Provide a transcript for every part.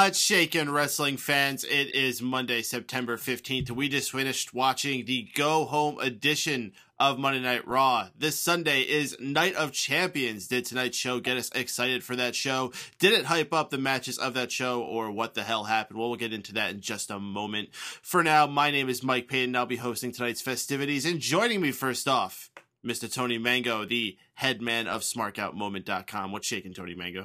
What's shaking, wrestling fans? It is Monday, September 15th. We just finished watching the go-home edition of Monday Night Raw. This Sunday is Night of Champions. Did tonight's show get us excited for that show? Did it hype up the matches of that show, or what the hell happened? Well, we'll get into that in just a moment. For now, my name is Mike Payton. I'll be hosting tonight's festivities, and joining me first off, Mr. Tony Mango, the head man of SmarkOutMoment.com. What's shaking, Tony Mango?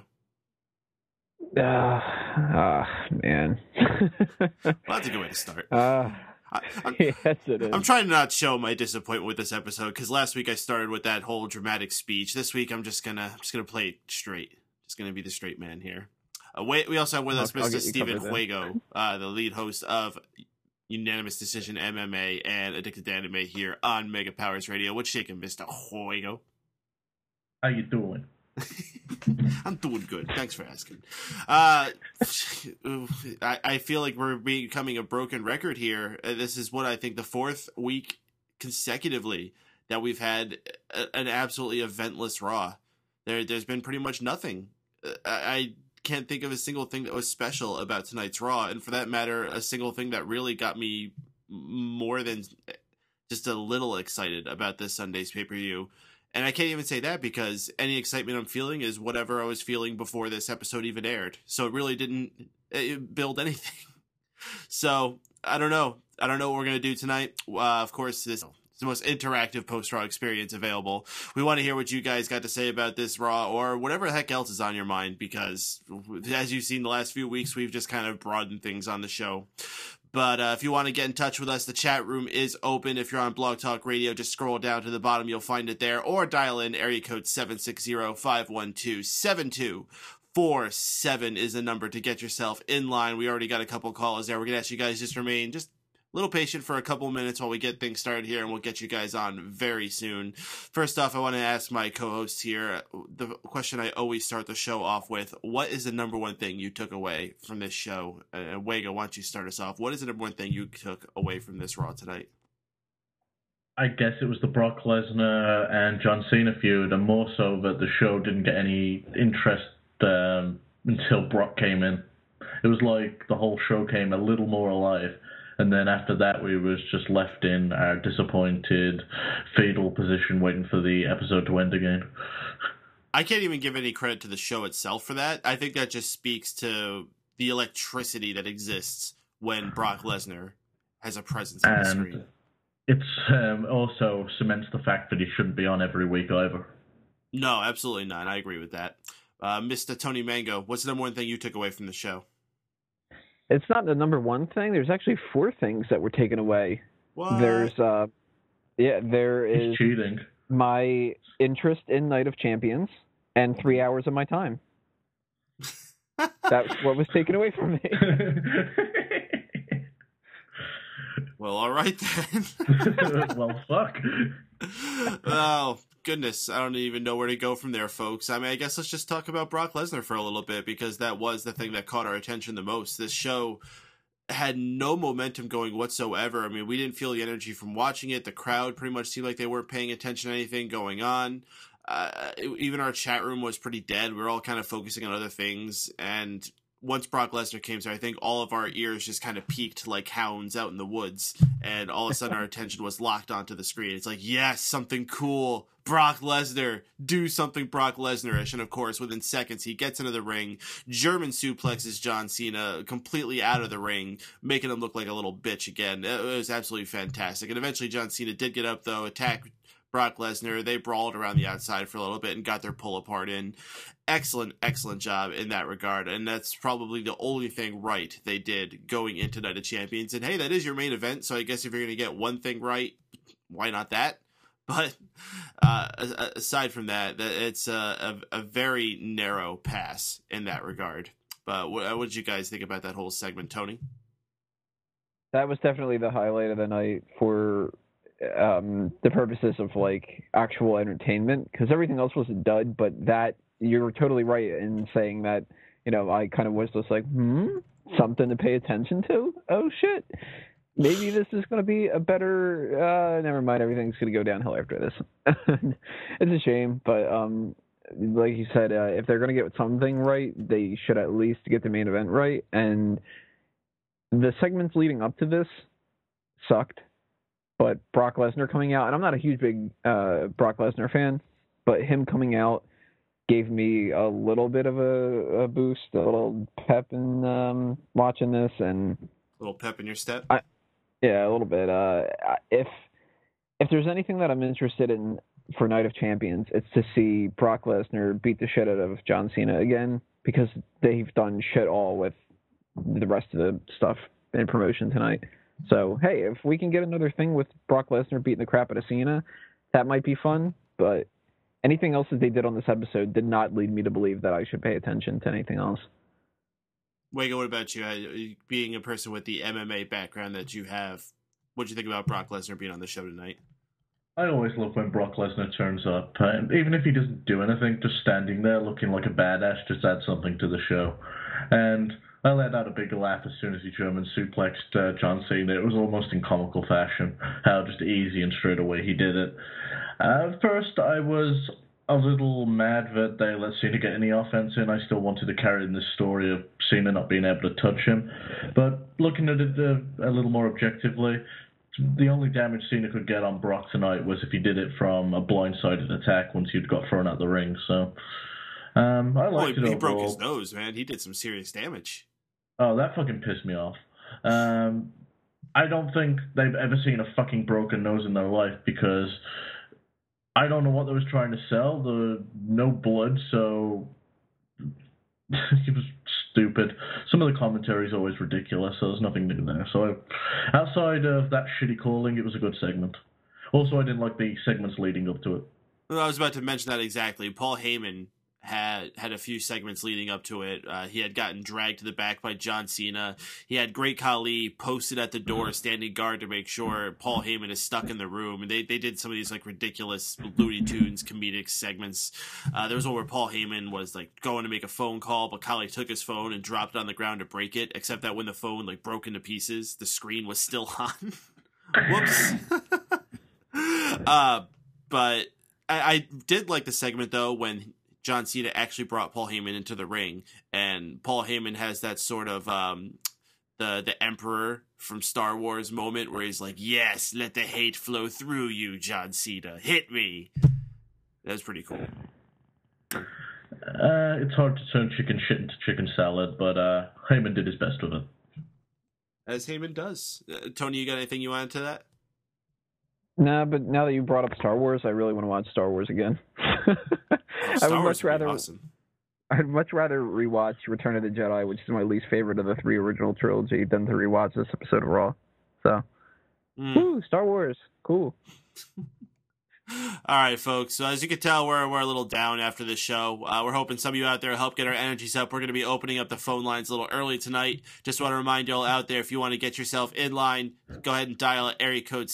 Man. Well, that's a good way to start. Yes, it is. I'm trying to not show my disappointment with this episode because last week I started with that whole dramatic speech. This week I'm just gonna play it straight. Just gonna be the straight man here. We also have with us Mr. Steven Fuego, the lead host of Unanimous Decision MMA and Addicted to Anime here on Mega Powers Radio. What's shaking, Mr. Fuego? How you doing? I'm doing good. Thanks for asking. I feel like we're becoming a broken record here. This is what I think the fourth week consecutively that we've had an absolutely eventless Raw. There's been pretty much nothing. I can't think of a single thing that was special about tonight's Raw, and for that matter, a single thing that really got me more than just a little excited about this Sunday's pay-per-view. And I can't even say that because any excitement I'm feeling is whatever I was feeling before this episode even aired. So it really didn't build anything. So I don't know. I don't know what we're going to do tonight. Of course, this is the most interactive post-Raw experience available. We want to hear what you guys got to say about this Raw or whatever the heck else is on your mind because as you've seen the last few weeks, we've just kind of broadened things on the show. But if you want to get in touch with us, the chat room is open. If you're on Blog Talk Radio, just scroll down to the bottom. You'll find it there. Or dial in area code 760-512-7247 is the number to get yourself in line. We already got a couple calls there. We're going to ask you guys just remain just a little patient for a couple minutes while we get things started here, and we'll get you guys on very soon. First off, I want to ask my co-host here the question I always start the show off with. What is the number one thing you took away from this show? Wega, why don't you start us off? What is the number one thing you took away from this Raw tonight? I guess it was the Brock Lesnar and John Cena feud, and more so that the show didn't get any interest until Brock came in. It was like the whole show came a little more alive. And then after that, we was just left in our disappointed, fatal position waiting for the episode to end again. I can't even give any credit to the show itself for that. I think that just speaks to the electricity that exists when Brock Lesnar has a presence on the screen. It's also cements the fact that he shouldn't be on every week either. No, absolutely not. I agree with that. Mr. Tony Mango, what's the number one thing you took away from the show? It's not the number one thing. There's actually four things that were taken away. What? There is cheating. My interest in Night of Champions and 3 hours of my time. That's what was taken away from me. Well, all right then. Well, fuck. Oh, goodness. I don't even know where to go from there, folks. I mean, I guess let's just talk about Brock Lesnar for a little bit because that was the thing that caught our attention the most. This show had no momentum going whatsoever. I mean, we didn't feel the energy from watching it. The crowd pretty much seemed like they weren't paying attention to anything going on. Even our chat room was pretty dead. We were all kind of focusing on other things, and once Brock Lesnar came through, I think all of our ears just kind of peaked like hounds out in the woods, and all of a sudden our attention was locked onto the screen. It's like, yes, something cool. Brock Lesnar, do something Brock Lesnar-ish. And of course, within seconds, he gets into the ring, German suplexes John Cena completely out of the ring, making him look like a little bitch again. It was absolutely fantastic. And eventually John Cena did get up, though, attacked Brock Lesnar. They brawled around the outside for a little bit and got their pull apart in. Excellent job in that regard. And that's probably the only thing right they did going into Night of Champions. And hey, that is your main event. So I guess if you're going to get one thing right, why not that? But aside from that, it's a very narrow pass in that regard. But what did you guys think about that whole segment, Tony? That was definitely the highlight of the night for the purposes of like actual entertainment, because everything else was a dud. But that, you're totally right in saying that, you know, I kind of was just like, something to pay attention to. Oh shit, maybe this is going to be a better. Never mind, everything's going to go downhill after this. It's a shame, but like you said, if they're going to get something right, they should at least get the main event right. And the segments leading up to this sucked. But Brock Lesnar coming out, and I'm not a huge big Brock Lesnar fan, but him coming out gave me a little bit of a boost, a little pep in watching this, and a little pep in your step. Yeah, a little bit. If there's anything that I'm interested in for Night of Champions, it's to see Brock Lesnar beat the shit out of John Cena again, because they've done shit all with the rest of the stuff in promotion tonight. So, hey, if we can get another thing with Brock Lesnar beating the crap out of Cena, that might be fun. But anything else that they did on this episode did not lead me to believe that I should pay attention to anything else. Wego, what about you? Being a person with the MMA background that you have, what do you think about Brock Lesnar being on the show tonight? I always love when Brock Lesnar turns up. Even if he doesn't do anything, just standing there looking like a badass just adds something to the show. And I let out a big laugh as soon as he German suplexed John Cena. It was almost in comical fashion, how just easy and straight away he did it. First, I was a little mad that they let Cena get any offense in. I still wanted to carry in this story of Cena not being able to touch him. But looking at it a little more objectively, the only damage Cena could get on Brock tonight was if he did it from a blindsided attack once he'd got thrown out the ring. So I liked it overall. He broke his nose, man. He did some serious damage. Oh, that fucking pissed me off. I don't think they've ever seen a fucking broken nose in their life, because I don't know what they was trying to sell. No blood, so it was stupid. Some of the commentary is always ridiculous, so there's nothing new there. So outside of that shitty calling, it was a good segment. Also, I didn't like the segments leading up to it. Well, I was about to mention that exactly. Paul Heyman had a few segments leading up to it. He had gotten dragged to the back by John Cena. He had Great Khali posted at the door, standing guard to make sure Paul Heyman is stuck in the room. And they did some of these like ridiculous Looney Tunes comedic segments. There was one where Paul Heyman was like going to make a phone call, but Khali took his phone and dropped it on the ground to break it. Except that when the phone like broke into pieces, the screen was still on. Whoops. But I did like the segment though when John Cena actually brought Paul Heyman into the ring, and Paul Heyman has that sort of the Emperor from Star Wars moment where he's like, "Yes, let the hate flow through you, John Cena. Hit me." That was pretty cool. It's hard to turn chicken shit into chicken salad, but Heyman did his best with it. As Heyman does. Tony, you got anything you want to that? Nah, but now that you brought up Star Wars, I really want to watch Star Wars again. Star Wars would be awesome. I'd much rather rewatch Return of the Jedi, which is my least favorite of the 3 original trilogy, than to rewatch this episode of Raw. So, woo, Star Wars, cool. All right, folks. So as you can tell, we're a little down after this show. We're hoping some of you out there help get our energies up. We're going to be opening up the phone lines a little early tonight. Just want to remind you all out there, if you want to get yourself in line, go ahead and dial area code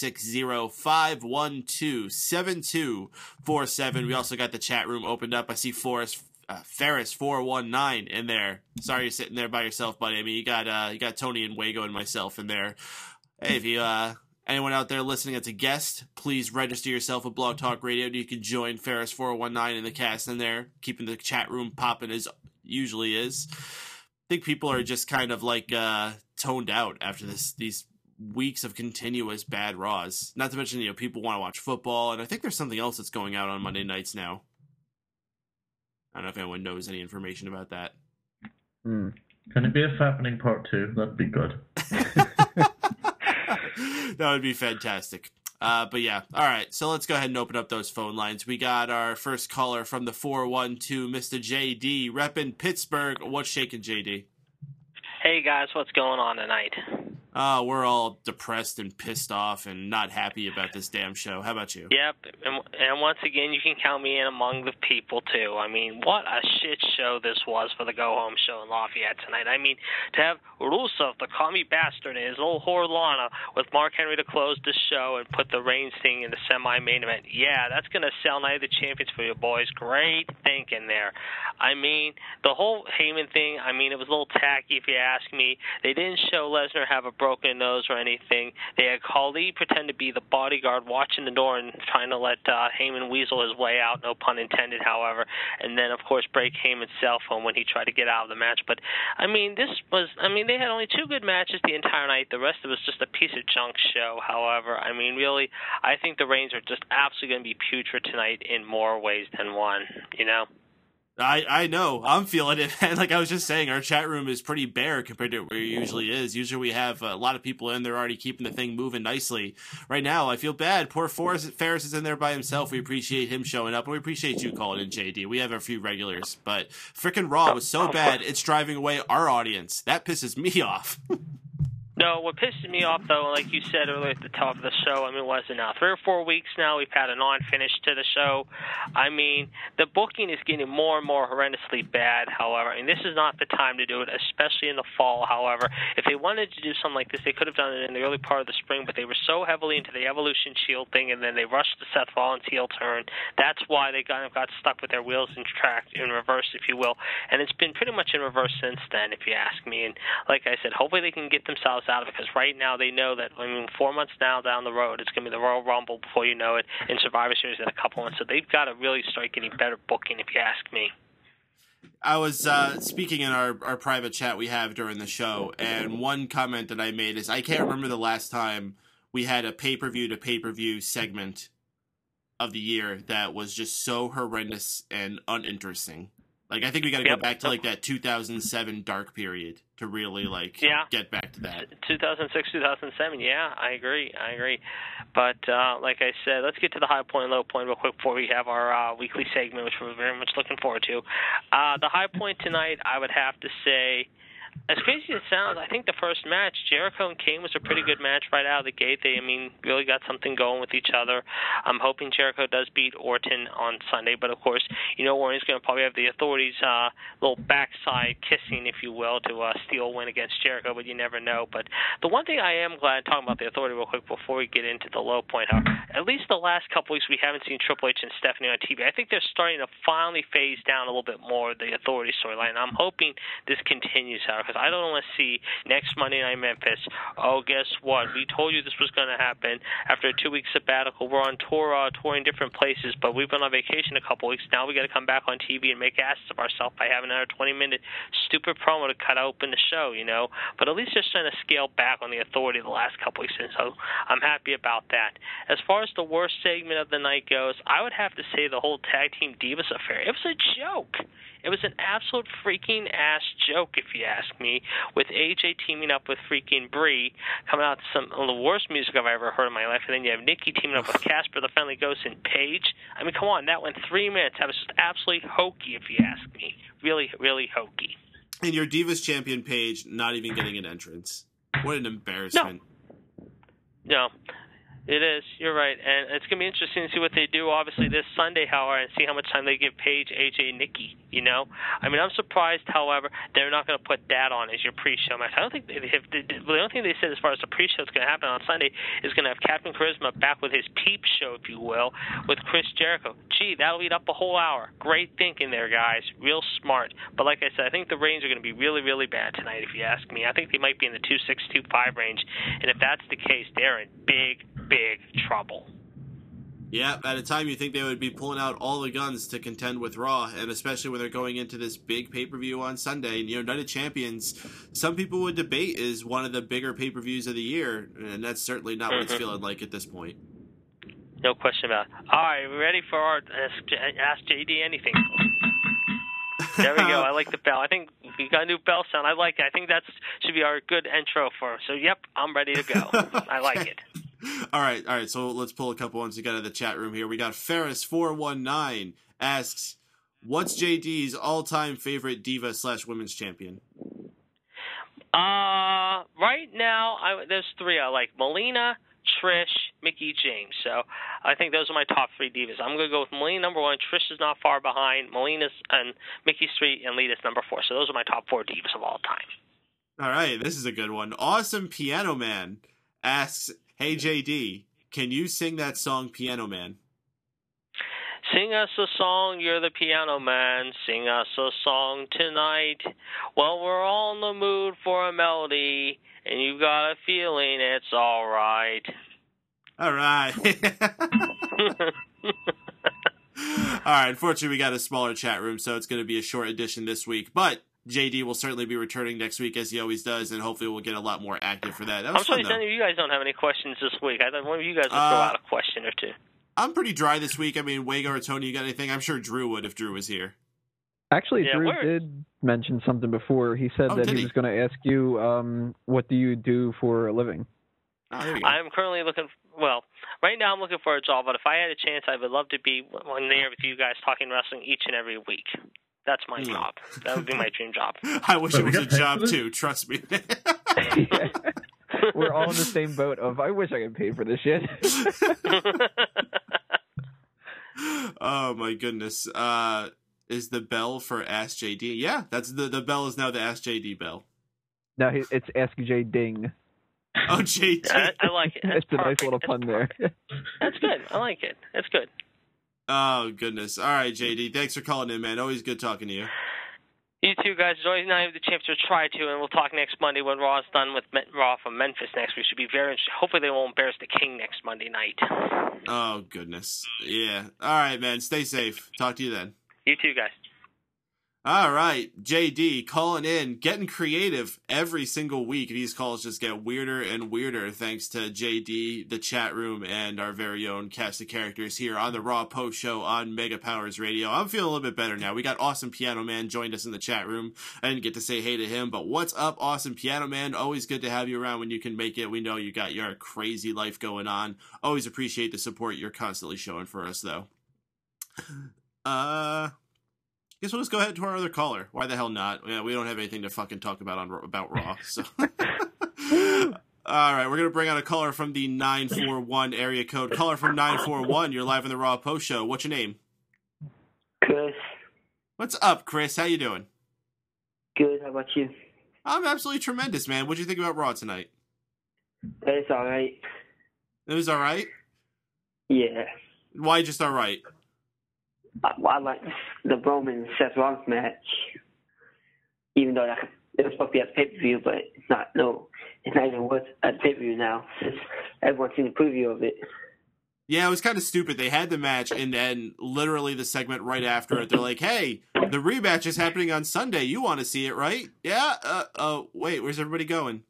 760-512-7247. We also got the chat room opened up. I see Ferris419 in there. Sorry you're sitting there by yourself, buddy. I mean, you got Tony and Wego and myself in there. Hey, if you anyone out there listening that's a guest, please register yourself with Blog Talk Radio. You can join Ferris419 in the cast in there, keeping the chat room popping as usually is. I think people are just kind of like toned out after these weeks of continuous bad Raws. Not to mention, people want to watch football, and I think there's something else that's going out on Monday nights now. I don't know if anyone knows any information about that. Can it be a Fappening Part 2? That'd be good. That would be fantastic. But yeah, all right. So let's go ahead and open up those phone lines. We got our first caller from the 412, Mr. JD, repping Pittsburgh. What's shaking, JD? Hey guys, what's going on tonight? We're all depressed and pissed off and not happy about this damn show. How about you? Yep, and once again, you can count me in among the people, too. I mean, what a shit show this was for the go-home show in Lafayette tonight. I mean, to have Rusev, the commie bastard, and his old whore Lana with Mark Henry to close the show and put the Reigns thing in the semi-main event. Yeah, that's going to sell Night of the Champions for you boys. Great thinking there. I mean, the whole Heyman thing, I mean, it was a little tacky if you ask me. They didn't show Lesnar have a broken nose or anything. They had Khali pretend to be the bodyguard watching the door and trying to let Heyman weasel his way out, no pun intended, however, and then, of course, break Heyman's cell phone when he tried to get out of the match. But, I mean, they had only 2 good matches the entire night. The rest of it was just a piece of junk show, however. I mean, really, I think the Reigns are just absolutely going to be putrid tonight in more ways than one, you know? I know. I'm feeling it. And like I was just saying, our chat room is pretty bare compared to where it usually is. Usually we have a lot of people in there already keeping the thing moving nicely. Right now, I feel bad. Poor Ferris is in there by himself. We appreciate him showing up, and we appreciate you calling in, JD. We have a few regulars. But frickin' Raw was so bad, it's driving away our audience. That pisses me off. No, what pisses me off, though, like you said earlier at the top of the show, I mean, was it now? 3 or 4 weeks now, we've had a non-finish to the show. I mean, the booking is getting more and more horrendously bad, however. And this is not the time to do it, especially in the fall, however. If they wanted to do something like this, they could have done it in the early part of the spring, but they were so heavily into the Evolution Shield thing, and then they rushed the Seth Rollins heel turn. That's why they kind of got stuck with their wheels in reverse, if you will. And it's been pretty much in reverse since then, if you ask me. And like I said, hopefully they can get themselves out of it, because right now they know that, I mean, 4 months now down the road, it's going to be the Royal Rumble before you know it, in Survivor Series in a couple months. So they've got to really start getting better booking, if you ask me. I was speaking in our private chat we have during the show, and one comment that I made is I can't remember the last time we had a pay-per-view to pay-per-view segment of the year that was just so horrendous and uninteresting. Like, I think we got to go back to, like, that 2007 dark period to really, like, get back to that. 2006, 2007, yeah, I agree. But, like I said, let's get to the high point and low point real quick before we have our weekly segment, which we're very much looking forward to. The high point tonight, I would have to say, as crazy as it sounds, I think the first match, Jericho and Kane, was a pretty good match right out of the gate. They, I mean, really got something going with each other. I'm hoping Jericho does beat Orton on Sunday, but of course, you know, Orton's going to probably have the Authorities' little backside kissing, if you will, to steal a win against Jericho, but you never know. But the one thing I am glad, talking about the Authority real quick before we get into the low point, at least the last couple weeks we haven't seen Triple H and Stephanie on TV. I think they're starting to finally phase down a little bit more the Authority storyline. I'm hoping this continues, because I don't want to see next Monday Night Memphis, oh, guess what? We told you this was going to happen. After a 2-week sabbatical, we're on tour, touring different places, but we've been on vacation a couple weeks. Now we got to come back on TV and make asses of ourselves by having another 20-minute stupid promo to cut open the show, you know? But at least they're trying to scale back on the Authority the last couple weeks, and so I'm happy about that. As far as the worst segment of the night goes, I would have to say the whole Tag Team Divas affair. It was a joke. It was an absolute freaking ass joke, if you ask me, with AJ teaming up with freaking Brie, coming out to some of the worst music I've ever heard in my life, and then you have Nikki teaming up with Casper the Friendly Ghost and Paige. I mean, come on, that went 3 minutes. That was just absolutely hokey, if you ask me. Really, really hokey. And your Divas champion Paige not even getting an entrance. What an embarrassment. No. It is. You're right. And it's going to be interesting to see what they do, obviously, this Sunday, however, and see how much time they give Paige, AJ, and Nikki, you know? I mean, I'm surprised, however, they're not going to put that on as your pre-show match. I don't think they have. The only thing they said as far as the pre-show that's going to happen on Sunday is going to have Captain Charisma back with his peep show, if you will, with Chris Jericho. Gee, that'll eat up a whole hour. Great thinking there, guys. Real smart. But like I said, I think the Reigns are going to be really, really bad tonight, if you ask me. I think they might be in the 2-6, 2-5 range. And if that's the case, they're in big trouble. Yeah, at a time you think they would be pulling out all the guns to contend with Raw, and especially when they're going into this big pay-per-view on Sunday. And, you know, Night of Champions, some people would debate is one of the bigger pay-per-views of the year, and that's certainly not what it's feeling like at this point. No question about it. All right, we ready for our Ask JD Anything? There we go. I like the bell. I think we got a new bell sound. I like it. I think that should be our good intro for us. So, yep, I'm ready to go. I like it. All right. So let's pull a couple ones together in the chat room here. We got Ferris419 asks, what's JD's all-time favorite diva/women's champion? Right now, there's 3 I like. Melina, Trish, Mickie James. So I think those are my top 3 divas. I'm going to go with Melina number 1. Trish is not far behind. Melina's and Mickey's 3, and Lita's number 4. So those are my top 4 divas of all time. All right, this is a good one. Awesome Piano Man asks, hey JD, can you sing that song Piano Man? Sing us a song, you're the piano man. Sing us a song tonight. Well, we're all in the mood for a melody, and you've got a feeling it's all right. All right. All right. Unfortunately, we got a smaller chat room, so it's going to be a short edition this week. But JD will certainly be returning next week, as he always does, and hopefully we'll get a lot more active for that. That was I'm sorry, fun, though. none of you guys don't have any questions this week. I thought one of you guys would throw out a question or two. I'm pretty dry this week. I mean, Wago or Tony, you got anything? I'm sure Drew would if Drew was here. Actually, Yeah, Drew did mention something before. He said that he was going to ask you, what do you do for a living? Oh, there you go. I'm currently looking. Well, right now I'm looking for a job, but if I had a chance, I would love to be on there with you guys talking wrestling each and every week. That's my job. That would be my dream job. I wish it was a job too. Trust me. Yeah. We're all in the same boat of, I wish I could pay for this shit. Oh my goodness. Is the bell for Ask JD? Yeah, that's the bell is now the Ask JD bell. No, it's Ask J Ding. Oh, JD. I like it. That's It's a nice little pun there. That's good. I like it. That's good. Oh goodness. All right, JD. Thanks for calling in, man. Always good talking to you. You too, guys. Enjoy. Now you have the chance to try to, and we'll talk next Monday when Raw's done with Raw from Memphis next week. Should be very interesting. Hopefully they won't embarrass the King next Monday night. Oh goodness. Yeah. All right, man. Stay safe. Talk to you then. You too, guys. All right, JD calling in, getting creative every single week. These calls just get weirder and weirder thanks to JD, the chat room, and our very own cast of characters here on the Raw Post Show on Mega Powers Radio. I'm feeling a little bit better now. We got Awesome Piano Man joined us in the chat room. I didn't get to say hey to him, but what's up, Awesome Piano Man? Always good to have you around when you can make it. We know you got your crazy life going on. Always appreciate the support you're constantly showing for us, though. Guess we'll just go ahead to our other caller. Why the hell not? Yeah, we don't have anything to fucking talk about about Raw. So, all right, we're gonna bring on a caller from the 941 area code. Caller from 941, you're live on the Raw Post Show. What's your name? Chris. What's up, Chris? How you doing? Good. How about you? I'm absolutely tremendous, man. What'd you think about Raw tonight? It's all right. It was all right. Yeah. Why just all right? I like the Roman Seth Rollins match, even though it was supposed to be at pay-per-view, but it's not. No, it's not even worth at pay-per-view now since everyone's seen the preview of it. Yeah, it was kind of stupid. They had the match, and then literally the segment right after it, they're like, "Hey, the rematch is happening on Sunday. You want to see it, right?" Yeah. Wait, where's everybody going?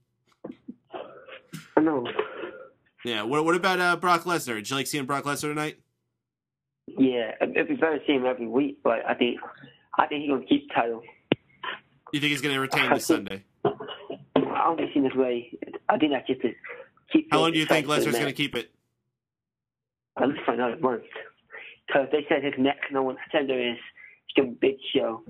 I know. Yeah. What about Brock Lesnar? Did you like seeing Brock Lesnar tonight? Yeah, it'd be better to see him every week, but I think he's gonna keep the title. You think he's gonna retain this Sunday? I only seen this way. I think that's just to keep. How long do you think Lesnar's gonna keep it? At least for another month. Because they said his next no one contender is the Big Show.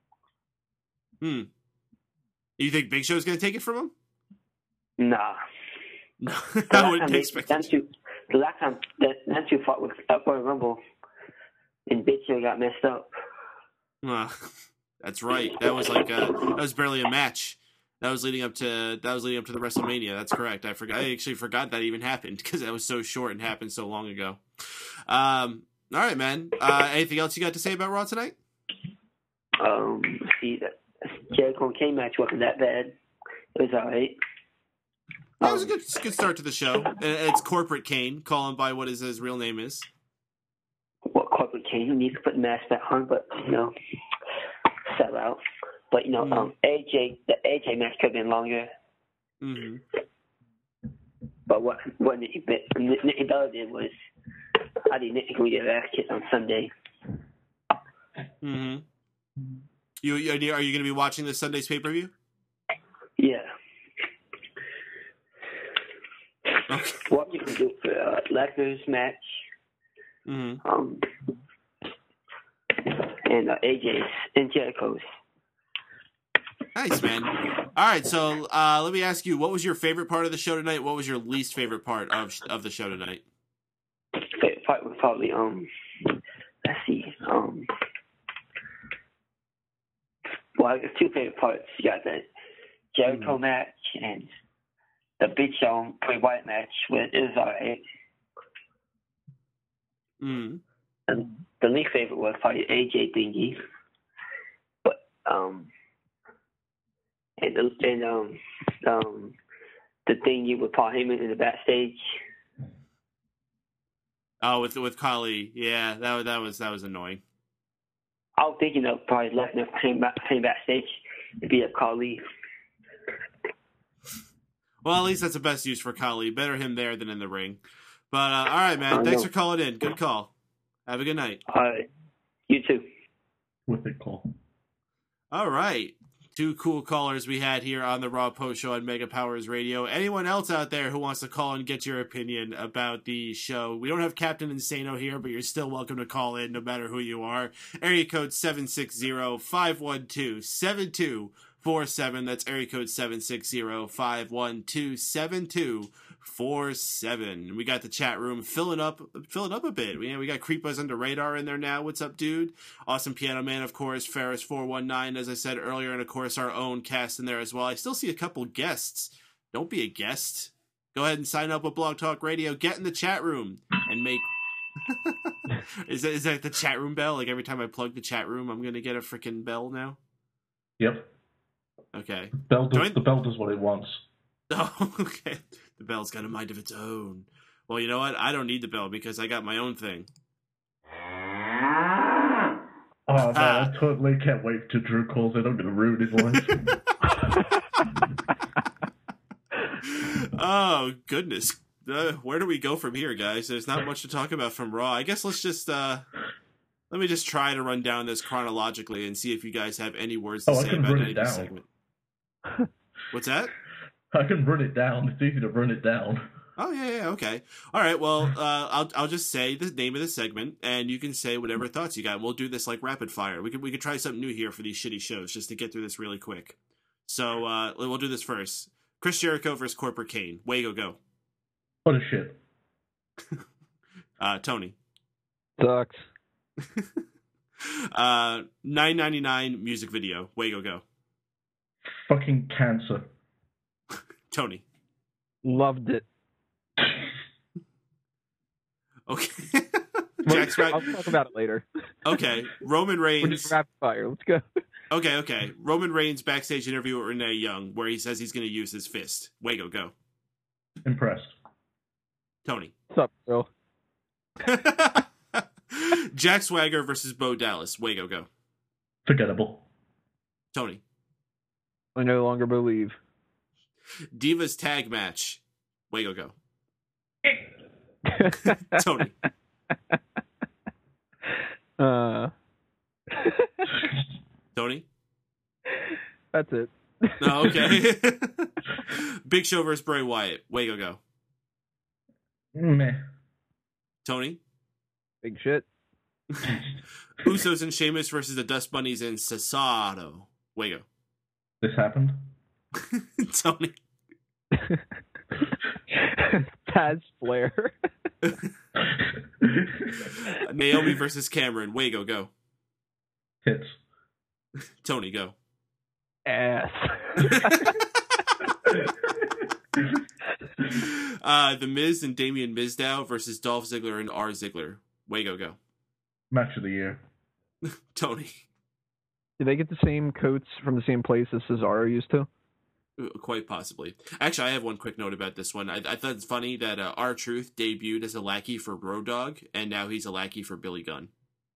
You think Big Show's gonna take it from him? Nah. No, I wouldn't expect it. The last time that two fought with Royal Rumble, and Big Show got messed up. That's right. That was like that was barely a match. That was leading up to the WrestleMania. That's correct. I actually forgot that even happened because that was so short and happened so long ago. All right, man. Anything else you got to say about Raw tonight? See, that Jericho and Kane match wasn't that bad. It was all right. That was a good start to the show. It's Corporate Kane, calling by what his real name is. Well, Corporate Kane, he needs to put the mask back on, but, sell out. But, the AJ match could have been longer. Mm-hmm. But what Nikki Bella did was, I think Nikki could get back on Sunday. Mm-hmm. Are you going to be watching this Sunday's pay-per-view? Yeah. Okay. What you can do for Lesnar's match, and AJ's and Jericho's. Nice, man. All right, so let me ask you, what was your favorite part of the show tonight? What was your least favorite part of the show tonight? Favorite part was probably let's see, well, there's two favorite parts. You got the Jericho match and the Big Show Bray Wyatt match. It was alright. And the league favorite was probably AJ Thingy. But the thingy with Paul Heyman in the backstage. Oh, with Khali, yeah, that was annoying. I was thinking of probably Lesnar came backstage and beat up Khali. Well, at least that's the best use for Khali. Better him there than in the ring. But all right, man. Thanks for calling in. Good call. Have a good night. All right, you too. With it, call. All right. 2 cool callers we had here on the Raw Post Show on Mega Powers Radio. Anyone else out there who wants to call and get your opinion about the show? We don't have Captain Insano here, but you're still welcome to call in no matter who you are. Area code 760-512-7247. That's area code 760-512-7247. We got the chat room filling up a bit. We got Creepers Under Radar in there now. What's up, dude? Awesome Piano Man, of course. Ferris 419, as I said earlier, and of course our own cast in there as well. I still see a couple guests. Don't be a guest. Go ahead and sign up with Blog Talk Radio. Get in the chat room and make. Is that the chat room bell? Like every time I plug the chat room, I'm gonna get a freaking bell now. Yep. Okay. The bell does what it wants. Oh, okay. The bell's got a mind of its own. Well, you know what? I don't need the bell because I got my own thing. Oh, man, I totally can't wait till Drew calls in. I'm going to ruin his life. Oh, goodness. Where do we go from here, guys? There's not much to talk about from Raw. I guess let's just... let me just try to run down this chronologically and see if you guys have any words to say about any of this segment. What's that? I can run it down. It's easy to run it down. Oh, yeah, okay. All right, well, I'll just say the name of the segment, and you can say whatever thoughts you got. We'll do this like rapid fire. We could try something new here for these shitty shows just to get through this really quick. So we'll do this first. Chris Jericho versus Corporate Kane. Way go. What a shit. Tony. Sucks. $9.99 music video. Way go. Fucking cancer. Tony. Loved it. Okay. Jack's right. I'll talk about it later. Okay. Roman We're Reigns. just rapid fire. Let's go. Okay. Roman Reigns backstage interview with Renee Young where he says he's going to use his fist. Way go. Impressed. Tony. What's up, bro? Jack Swagger versus Bo Dallas. Way go. Forgettable. Tony. I no longer believe. Divas tag match. Way go. Tony. Tony? That's it. Oh, okay. Big Show versus Bray Wyatt. Way go. Meh. Tony? Big shit. Usos and Sheamus versus the Dust Bunnies and Cesaro. Way go. This happened? Tony? Taz Flair. Naomi versus Cameron. Way go. Hits. Tony, go. Ass. The Miz and Damian Mizdow versus Dolph Ziggler and R. Ziggler. Way go. Match of the year. Tony. Did they get the same coats from the same place as Cesaro used to? Quite possibly. Actually, I have one quick note about this one. I thought it's funny that R-Truth debuted as a lackey for Road Dogg, and now he's a lackey for Billy Gunn.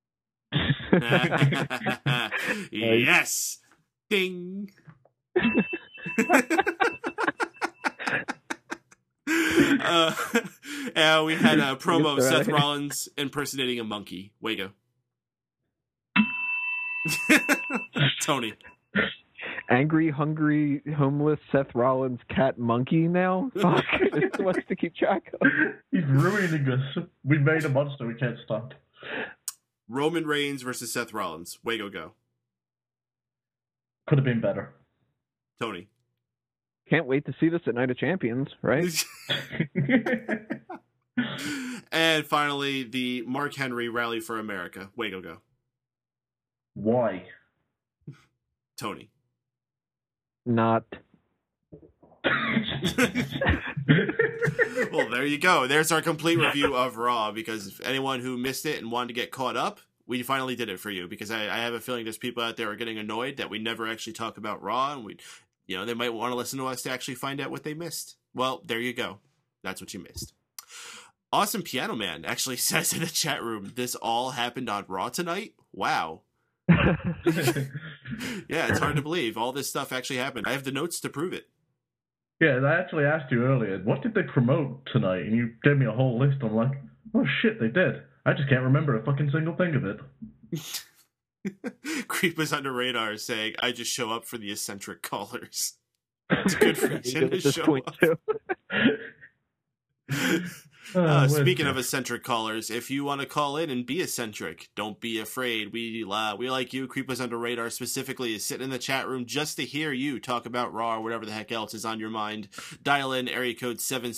Yes! Ding! We had a promo of Seth Rollins impersonating a monkey. Way go. Tony. Angry, hungry, homeless Seth Rollins cat monkey now? Fuck. It's too much to keep track of. He's ruining us. We made a monster we can't stop. Roman Reigns versus Seth Rollins. Way go. Could have been better. Tony. Can't wait to see this at Night of Champions, right? And finally, the Mark Henry Rally for America. Way go. Why? Tony. Not. Well, there you go. There's our complete review of Raw, because if anyone who missed it and wanted to get caught up, we finally did it for you, because I have a feeling there's people out there who are getting annoyed that we never actually talk about Raw, and they might want to listen to us to actually find out what they missed. Well, there you go. That's what you missed. Awesome Piano Man actually says in the chat room, this all happened on Raw tonight? Wow. Yeah, it's hard to believe. All this stuff actually happened. I have the notes to prove it. Yeah, I actually asked you earlier, what did they promote tonight? And you gave me a whole list. I'm like, oh shit, they did. I just can't remember a fucking single thing of it. Creepers Under Radar saying, I just show up for the eccentric callers. It's a good reason to show up. Speaking of eccentric callers, if you want to call in and be eccentric, don't be afraid. We like you. Creepers Under Radar specifically is sitting in the chat room just to hear you talk about Raw or whatever the heck else is on your mind. Dial in area code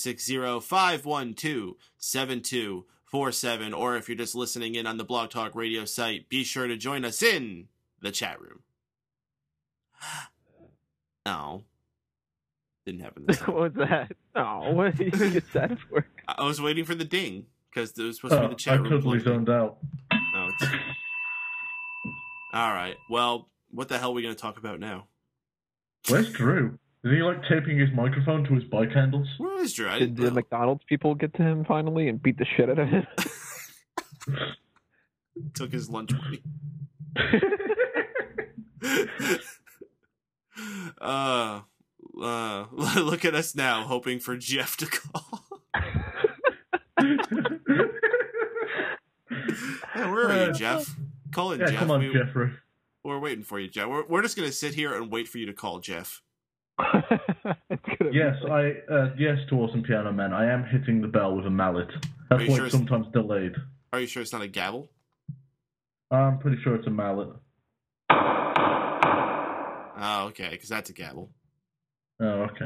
760-512-7247, or if you're just listening in on the Blog Talk Radio site, be sure to join us in the chat room. Oh. Didn't happen this time. What was that? Oh, what did you get that for? I was waiting for the ding, because there was supposed to be the chat room. I totally zoned out. Oh, all right. Well, what the hell are we going to talk about now? Where's Drew? Is he taping his microphone to his bike handles? Where is Drew? Did the McDonald's people get to him finally and beat the shit out of him? Took his lunch money. Look at us now, hoping for Jeff to call. Hey, where are you, Jeff? Call in, Jeff. Come on, Jeffrey. We're waiting for you, Jeff. We're just gonna sit here and wait for you to call, Jeff. Yes, yes to Awesome Piano Man. I am hitting the bell with a mallet. That's why it's sometimes delayed. Are you sure it's not a gavel? I'm pretty sure it's a mallet. Oh, okay, because that's a gavel. Oh, okay.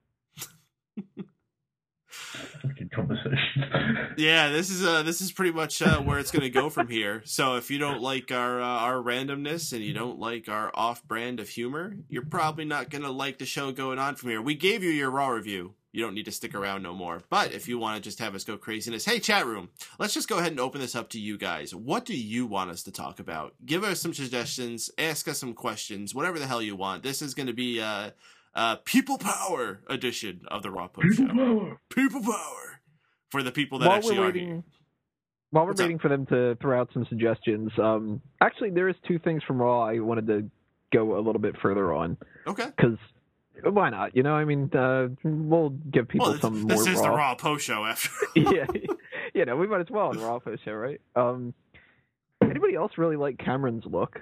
Fucking conversation. Yeah, this is pretty much where it's going to go from here. So if you don't like our randomness and you don't like our off-brand of humor, you're probably not going to like the show going on from here. We gave you your Raw review. You don't need to stick around no more. But if you want to just have us go craziness, hey, chat room, let's just go ahead and open this up to you guys. What do you want us to talk about? Give us some suggestions. Ask us some questions. Whatever the hell you want. This is going to be People Power edition of the Raw Post Show. People Power for the people that actually are here. While we're waiting for them to throw out some suggestions, actually there is two things from Raw I wanted to go a little bit further on. Okay. Because why not? I mean, we'll give people some more. This is the Raw Post Show, after all. Yeah, we might as well on the Raw Post Show, right? Anybody else really like Cameron's look?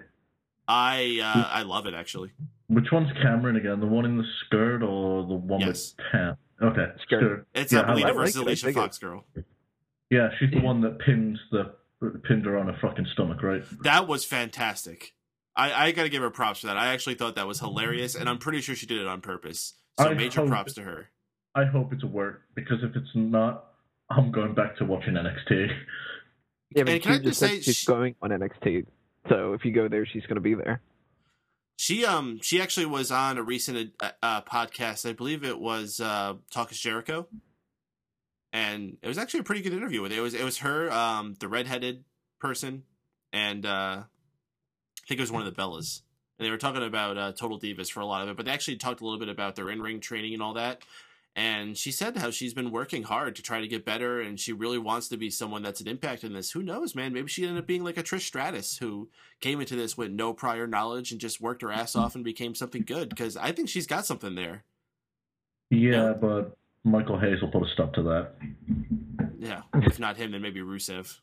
I love it, actually. Which one's Cameron again? The one in the skirt or the one with tan? Okay, skirt. It's, I believe, versus Alicia Fox girl. Yeah, she's the one that pinned her on her fucking stomach, right? That was fantastic. I gotta give her props for that. I actually thought that was hilarious, and I'm pretty sure she did it on purpose. So major props to her. I hope it's a work, because if it's not, I'm going back to watching NXT. Yeah, but can I just say she's going on NXT, so if you go there, she's going to be there. She actually was on a recent podcast. I believe it was Talk is Jericho, and it was actually a pretty good interview with it. It was her, the redheaded person, and I think it was one of the Bellas. And they were talking about Total Divas for a lot of it, but they actually talked a little bit about their in-ring training and all that. And she said how she's been working hard to try to get better, and she really wants to be someone that's an impact in this. Who knows, man? Maybe she ended up being like a Trish Stratus, who came into this with no prior knowledge and just worked her ass off and became something good, because I think she's got something there. Yeah, but Michael Hayes will put a stop to that. Yeah, if not him, then maybe Rusev.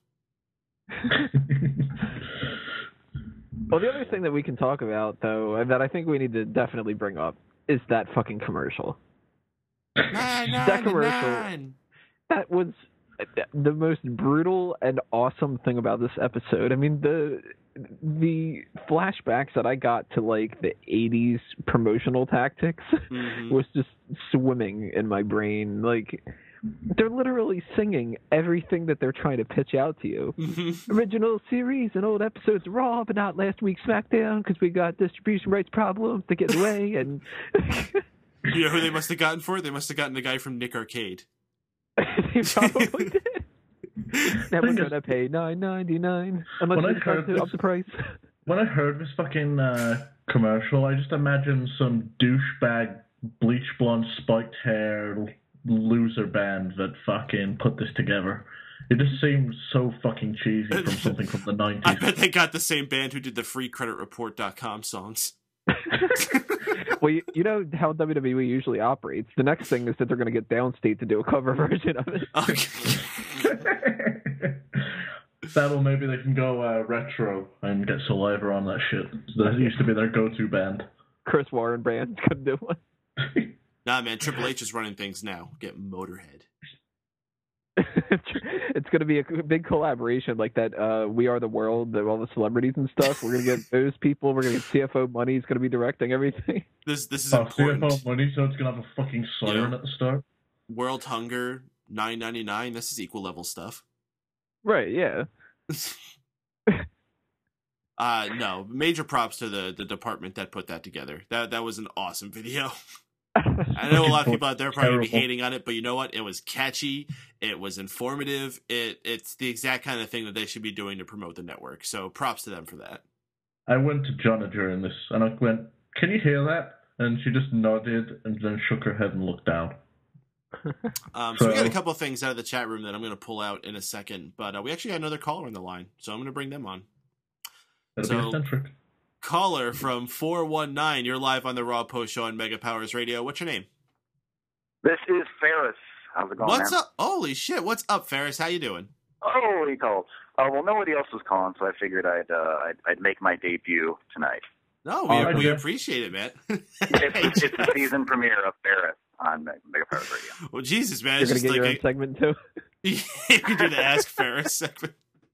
Well, the other thing that we can talk about, though, and that I think we need to definitely bring up, is that fucking commercial. That commercial, that was the most brutal and awesome thing about this episode. I mean, the flashbacks that I got to like the 80s promotional tactics was just swimming in my brain. Like, they're literally singing everything that they're trying to pitch out to you. Original series and old episodes of Raw, but not last week's SmackDown because we got distribution rights problems to get in the way. And you know who they must have gotten for it? They must have gotten the guy from Nick Arcade. They probably did. Never Thing is- gonna pay $9.99 unless When I you decide heard to this- up the price. When I heard this fucking commercial, I just imagined some douchebag, bleach blonde, spiked hair loser band that fucking put this together. It just seems so fucking cheesy from something from the 90s. I bet they got the same band who did the freecreditreport.com songs. Well, you know how WWE usually operates. The next thing is that they're going to get Downstate to do a cover version of it. Okay. That'll maybe they can go retro and get Saliva on that shit. That used to be their go-to band. Chris Warren Brand's going to do one. Nah, man, Triple H is running things now. Get Motorhead. It's going to be a big collaboration like that. We Are the World, all the celebrities and stuff. We're going to get those people. We're going to get CFO Money. He's going to be directing everything. This is Oh, important. CFO Money, so it's gonna have a fucking siren Yeah. at the start. World Hunger, $9.99. This is equal level stuff. Right? Yeah. No, major props to the department that put that together. That was an awesome video. I know a lot of people out there are probably gonna be Terrible. hating on it, but you know what? It was catchy. It was informative. It's the exact kind of thing that they should be doing to promote the network. So props to them for that. I went to Jonna during this, and I went, "Can you hear that?" And she just nodded and then shook her head and looked down. So we got a So- couple of things out of the chat room that I'm going to pull out in a second, but we actually got another caller on the line, so I'm going to bring them on. It'll So- be eccentric. Caller from 419, you're live on the Raw Post Show on Mega Powers Radio. What's your name? This is Ferris. How's it going, What's man? up? Holy shit! What's up, Ferris? How you doing? Holy cow. Well, nobody else was calling, so I figured I'd make my debut tonight. No, Oh, we yeah. appreciate it, man. It's the season premiere of Ferris on Mega Powers Radio. Well, Jesus, man, You're it's going to just get your own like segment too. you can do the Ask Ferris segment.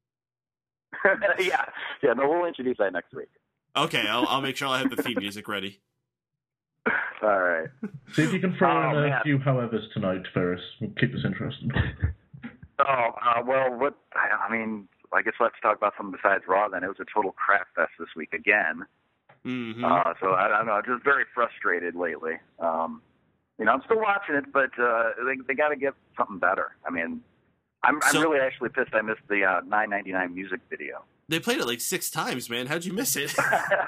yeah. No, we'll introduce that next week. Okay, I'll make sure I have the theme music ready. All right. See if you can throw Oh, in a man. few howevers tonight, Ferris. We'll keep this interesting. Well, what? I mean, I guess let's talk about something besides Raw. Then it was a total crap fest this week again. Mm-hmm. So I don't know, just very frustrated lately. I'm still watching it, but they got to get something better. I mean, I'm So- really actually pissed I missed the $9.99 music video. They played it like 6 times, man. How'd you miss it?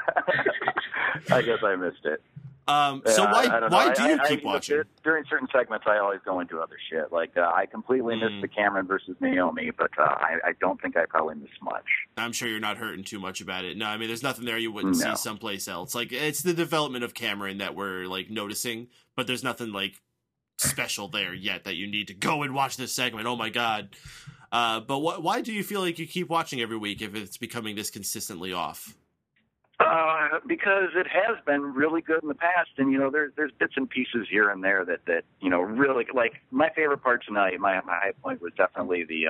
I guess I missed it. So I don't know. why do you I keep watching? During certain segments, I always go into other shit. Like I completely missed the Cameron versus Naomi, but I don't think I probably missed much. I'm sure you're not hurting too much about it. No, I mean, there's nothing there you wouldn't see No. someplace else. Like, it's the development of Cameron that we're, like, noticing, but there's nothing, like, special there yet that you need to go and watch this segment. Oh, my God. But why do you feel like you keep watching every week if it's becoming this consistently off? Because it has been really good in the past, and there's bits and pieces here and there that really, like, my favorite part tonight. My high point was definitely the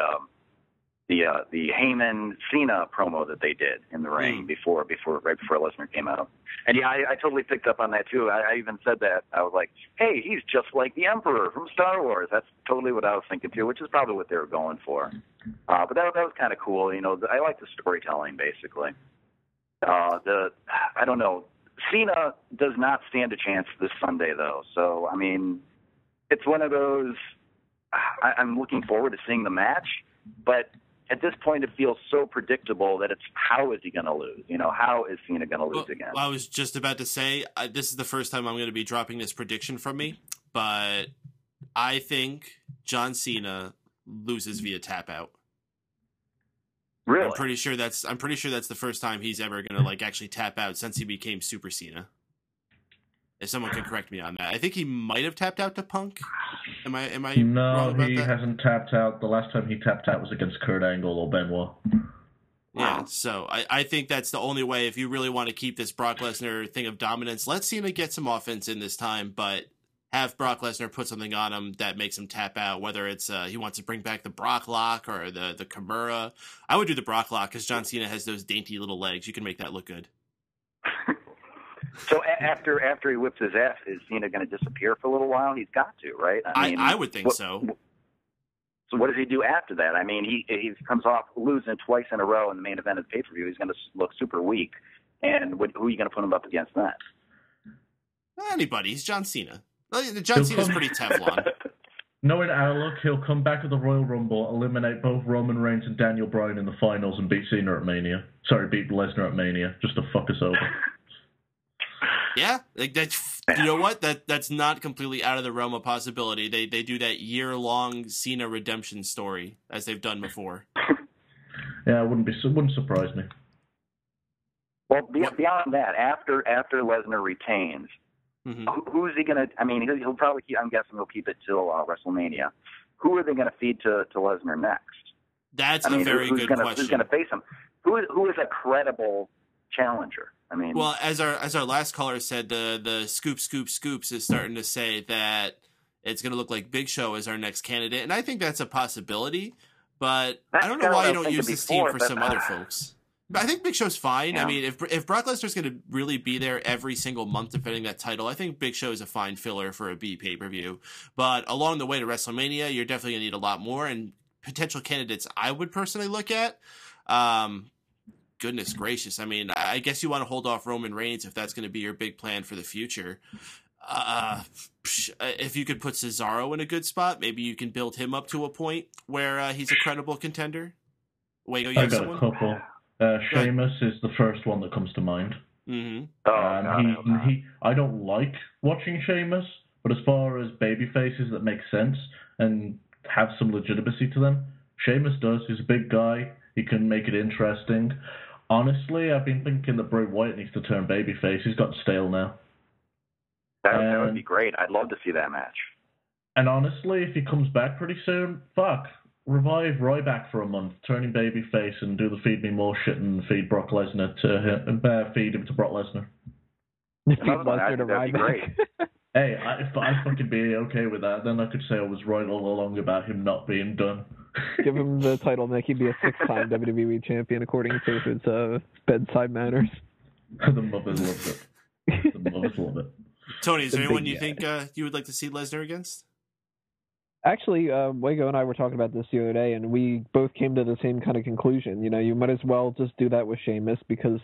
Heyman Cena promo that they did in the ring right before Lesnar came out. And yeah, I totally picked up on that too. I even said that. I was like, hey, he's just like the Emperor from Star Wars. That's totally what I was thinking too, which is probably what they were going for. But that was kind of cool. I like the storytelling basically. I don't know. Cena does not stand a chance this Sunday though. So I mean, it's one of those. I'm looking forward to seeing the match, but at this point, it feels so predictable that it's how is he going to lose? How is Cena going to lose again? I was just about to say, this is the first time I'm going to be dropping this prediction from me, but I think John Cena loses via tap out. Really? I'm pretty sure that's the first time he's ever going to like actually tap out since he became Super Cena. If someone can correct me on that, I think he might have tapped out to Punk. Am I No, wrong about he that? hasn't tapped out. The last time he tapped out was against Kurt Angle or Benoit. Yeah, so I think that's the only way if you really want to keep this Brock Lesnar thing of dominance. Let Cena get some offense in this time, but have Brock Lesnar put something on him that makes him tap out, whether it's he wants to bring back the Brock Lock or the Kimura. I would do the Brock Lock because John Cena has those dainty little legs. You can make that look good. So after he whips his ass, is Cena going to disappear for a little while? He's got to, right? I would think so. So what does he do after that? I mean, he comes off losing twice in a row in the main event of the pay-per-view. He's going to look super weak. And who are you going to put him up against then? Anybody. He's John Cena. John Cena's pretty Teflon. Knowing our luck, he'll come back at the Royal Rumble, eliminate both Roman Reigns and Daniel Bryan in the finals, and beat Cena at Mania. Sorry, beat Lesnar at Mania, just to fuck us over. Yeah, like that's, you know what? That's not completely out of the realm of possibility. They do that year-long Cena redemption story as they've done before. Yeah, it wouldn't surprise me. Well, beyond that, after Lesnar retains, who's he going to? I mean, he'll probably keep. I'm guessing he'll keep it till WrestleMania. Who are they going to feed to Lesnar next? That's a very good question. Who's going to face him? Who is a credible challenger? I mean, well, as our last caller said, the scoops is starting to say that it's going to look like Big Show is our next candidate, and I think that's a possibility. But I don't know why you don't use this team for some other folks. I think Big Show's fine. Yeah. I mean, if Brock Lesnar's going to really be there every single month defending that title, I think Big Show is a fine filler for a B pay-per-view. But along the way to WrestleMania, you're definitely going to need a lot more. And potential candidates I would personally look at, goodness gracious. I mean, I guess you want to hold off Roman Reigns if that's going to be your big plan for the future. If you could put Cesaro in a good spot, maybe you can build him up to a point where he's a credible contender. Wago, you I have got someone? a couple. Sheamus is the first one that comes to mind. Mm-hmm. I don't like watching Sheamus, but as far as baby faces that make sense and have some legitimacy to them, Sheamus does. He's a big guy. He can make it interesting. Honestly, I've been thinking that Bray Wyatt needs to turn babyface. He's gotten stale now. That would be great. I'd love to see that match. And honestly, if he comes back pretty soon, revive Ryback for a month, turn him babyface and do the feed me more shit and feed Brock Lesnar to him, and feed him to Brock Lesnar. Feed Lesnar to Ryback. Hey, if I'd fucking be okay with that, then I could say I was right all along about him not being done. Give him the title, Nick. He'd be a 6-time WWE champion according to his bedside manners. The mothers love it. The mothers love it. Tony, is there anyone you think you would like to see Lesnar against? Actually, Wago and I were talking about this the other day, and we both came to the same kind of conclusion. You know, you might as well just do that with Sheamus because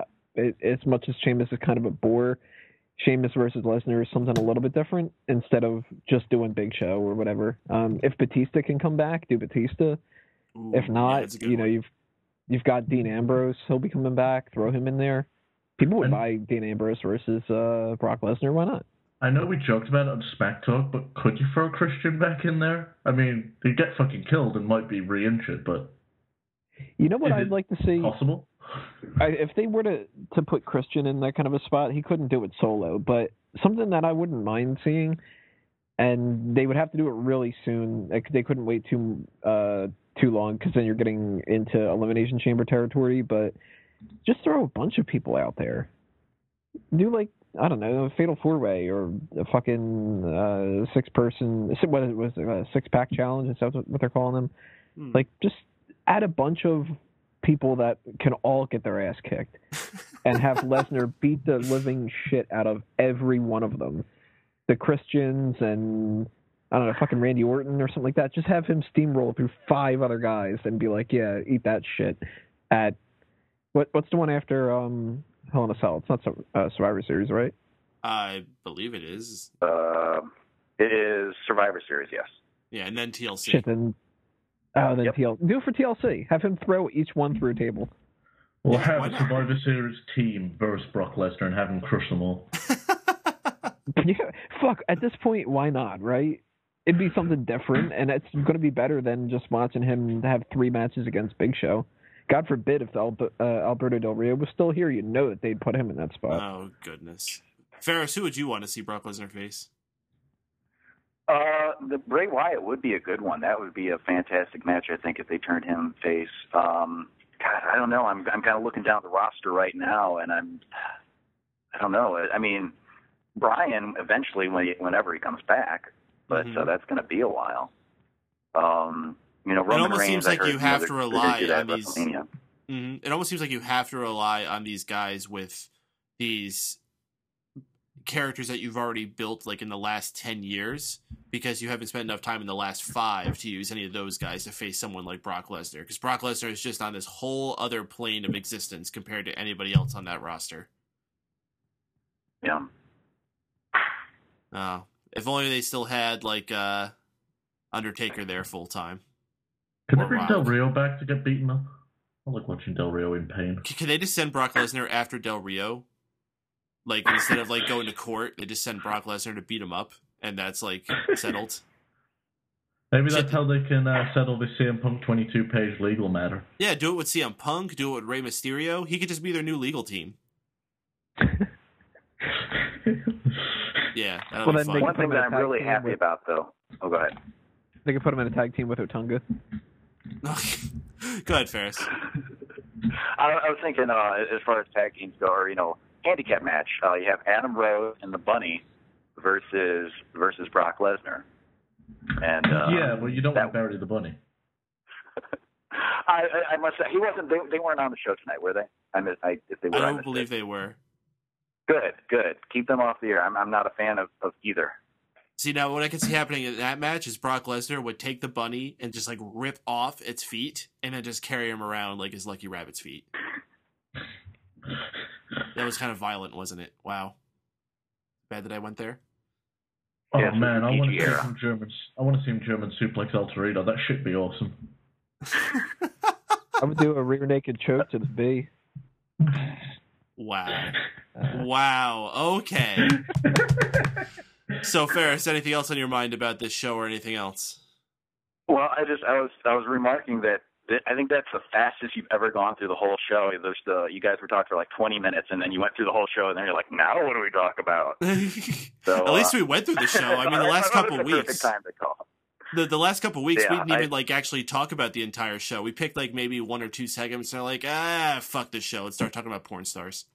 as much as Sheamus is kind of a bore, Sheamus versus Lesnar is something a little bit different instead of just doing Big Show or whatever. If Batista can come back, do Batista. Ooh, if not, you know, you've got Dean Ambrose. He'll be coming back. Throw him in there. People would buy Dean Ambrose versus Brock Lesnar. Why not? I know we joked about it on Smack Talk, but could you throw Christian back in there? I mean, he'd get fucking killed and might be re-injured, but... You know what I'd like to see? Possible? If they were to put Christian in that kind of a spot, he couldn't do it solo, but something that I wouldn't mind seeing, and they would have to do it really soon. Like, they couldn't wait too long, because then you're getting into Elimination Chamber territory, but just throw a bunch of people out there. Do, like, I don't know, a Fatal 4-Way or a fucking 6-person, what it was, a 6-pack challenge, is that what they're calling them? Like, just add a bunch of people that can all get their ass kicked and have Lesnar beat the living shit out of every one of them. The Christians and, I don't know, fucking Randy Orton or something like that. Just have him steamroll through 5 other guys and be like, yeah, eat that shit at, what's the one after, Hell in a Cell? It's not Survivor Series, right? I believe it is. It is Survivor Series, yes. Yeah, and then TLC. Shit, then TLC. Do it for TLC. Have him throw each one through a table. We'll have a Survivor Series team versus Brock Lesnar and have him crush them all. Yeah, fuck, at this point, why not, right? It'd be something different, and it's going to be better than just watching him have 3 matches against Big Show. God forbid if Alberto Del Rio was still here, you'd know that they'd put him in that spot. Oh, goodness. Ferris, who would you want to see Brock Lesnar face? The Bray Wyatt would be a good one. That would be a fantastic match, I think, if they turned him face. God, I don't know. I'm kind of looking down the roster right now, and I don't know. I mean, Bryan eventually, whenever he comes back, but that's going to be a while. You know, Roman it almost Reigns, seems like you have to rely on these. Mm-hmm. It almost seems like you have to rely on these guys with these characters that you've already built, like in the last 10 years, because you haven't spent enough time in the last 5 to use any of those guys to face someone like Brock Lesnar. Because Brock Lesnar is just on this whole other plane of existence compared to anybody else on that roster. Yeah. If only they still had like Undertaker there full time. Can they Or bring Rock. Del Rio back to get beaten up? I like watching Del Rio in pain. Can they just send Brock Lesnar after Del Rio? Like, instead of, like, going to court, they just send Brock Lesnar to beat him up, and that's, like, settled? Maybe that's how they can settle this CM Punk 22-page legal matter. Yeah, do it with CM Punk, do it with Rey Mysterio. He could just be their new legal team. Yeah, that'll Well, be then fun. One thing that I'm tag really team happy with- about, though. Oh, go ahead. They could put him in a tag team with Otunga. Go ahead, Ferris. I was thinking, as far as tag teams go, or handicap match. You have Adam Rose and the Bunny versus Brock Lesnar. And yeah, well, you don't want to bury the Bunny. I must say, he wasn't. They weren't on the show tonight, were they? If they were, I don't believe they were. Good. Keep them off the air. I'm not a fan of either. See, now what I can see happening in that match is Brock Lesnar would take the bunny and just, like, rip off its feet and then just carry him around like his Lucky Rabbit's feet. That was kind of violent, wasn't it? Wow. Bad that I went there. Oh Yeah, man, I want to PG see era. some Germans. I want to see him German suplex El Torito. That should be awesome. I would do a rear naked choke to the B. Wow. Wow. Okay. So, Ferris, anything else on your mind about this show or anything else? Well, I was remarking that I think that's the fastest you've ever gone through the whole show. You guys were talking for like 20 minutes, and then you went through the whole show, and then you're like, now what do we talk about? So, At least we went through the show. I mean, the last couple of weeks. Time to call. The last couple of weeks, Yeah, we didn't even like actually talk about the entire show. We picked like maybe 1 or 2 segments, and they're like, fuck this show. Let's start talking about porn stars.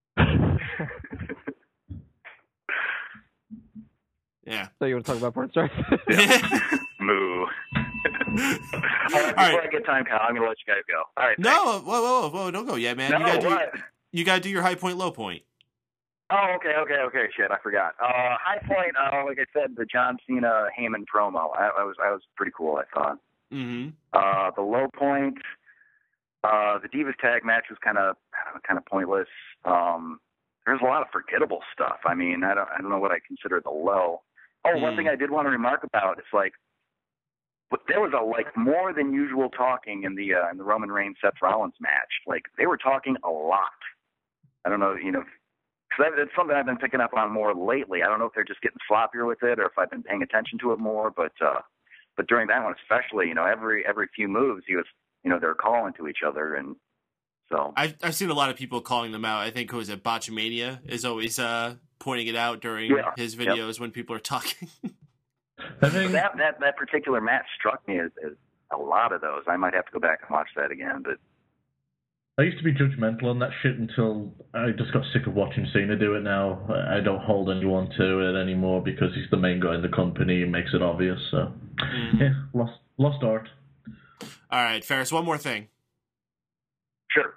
Yeah. So you want to talk about porn stars? Moo. Before I get time, Kyle, I'm going to let you guys go. All right. No, whoa, don't go yet, man. No, you what? gotta do your high point, low point. Oh, okay. Shit, I forgot. High point, like I said, the John Cena Heyman promo. I was pretty cool, I thought. Mm-hmm. The low point, the Divas tag match was kind of pointless. There's a lot of forgettable stuff. I mean, I don't know what I consider the low. Oh, one thing I did want to remark about, it's like, but there was more than usual talking in the Roman Reigns Seth Rollins match. Like, they were talking a lot. I don't know, because it's something I've been picking up on more lately. I don't know if they're just getting sloppier with it or if I've been paying attention to it more. But during that one especially, every few moves he was, they're calling to each other, and so I've seen a lot of people calling them out. I think who was it, Botchamania is always pointing it out during his videos when people are talking. I think that particular match struck me as a lot of those. I might have to go back and watch that again, but. I used to be judgmental on that shit until I just got sick of watching Cena do it now. I don't hold anyone to it anymore because he's the main guy in the company and makes it obvious. So, yeah, lost art. All right, Ferris, one more thing. Sure.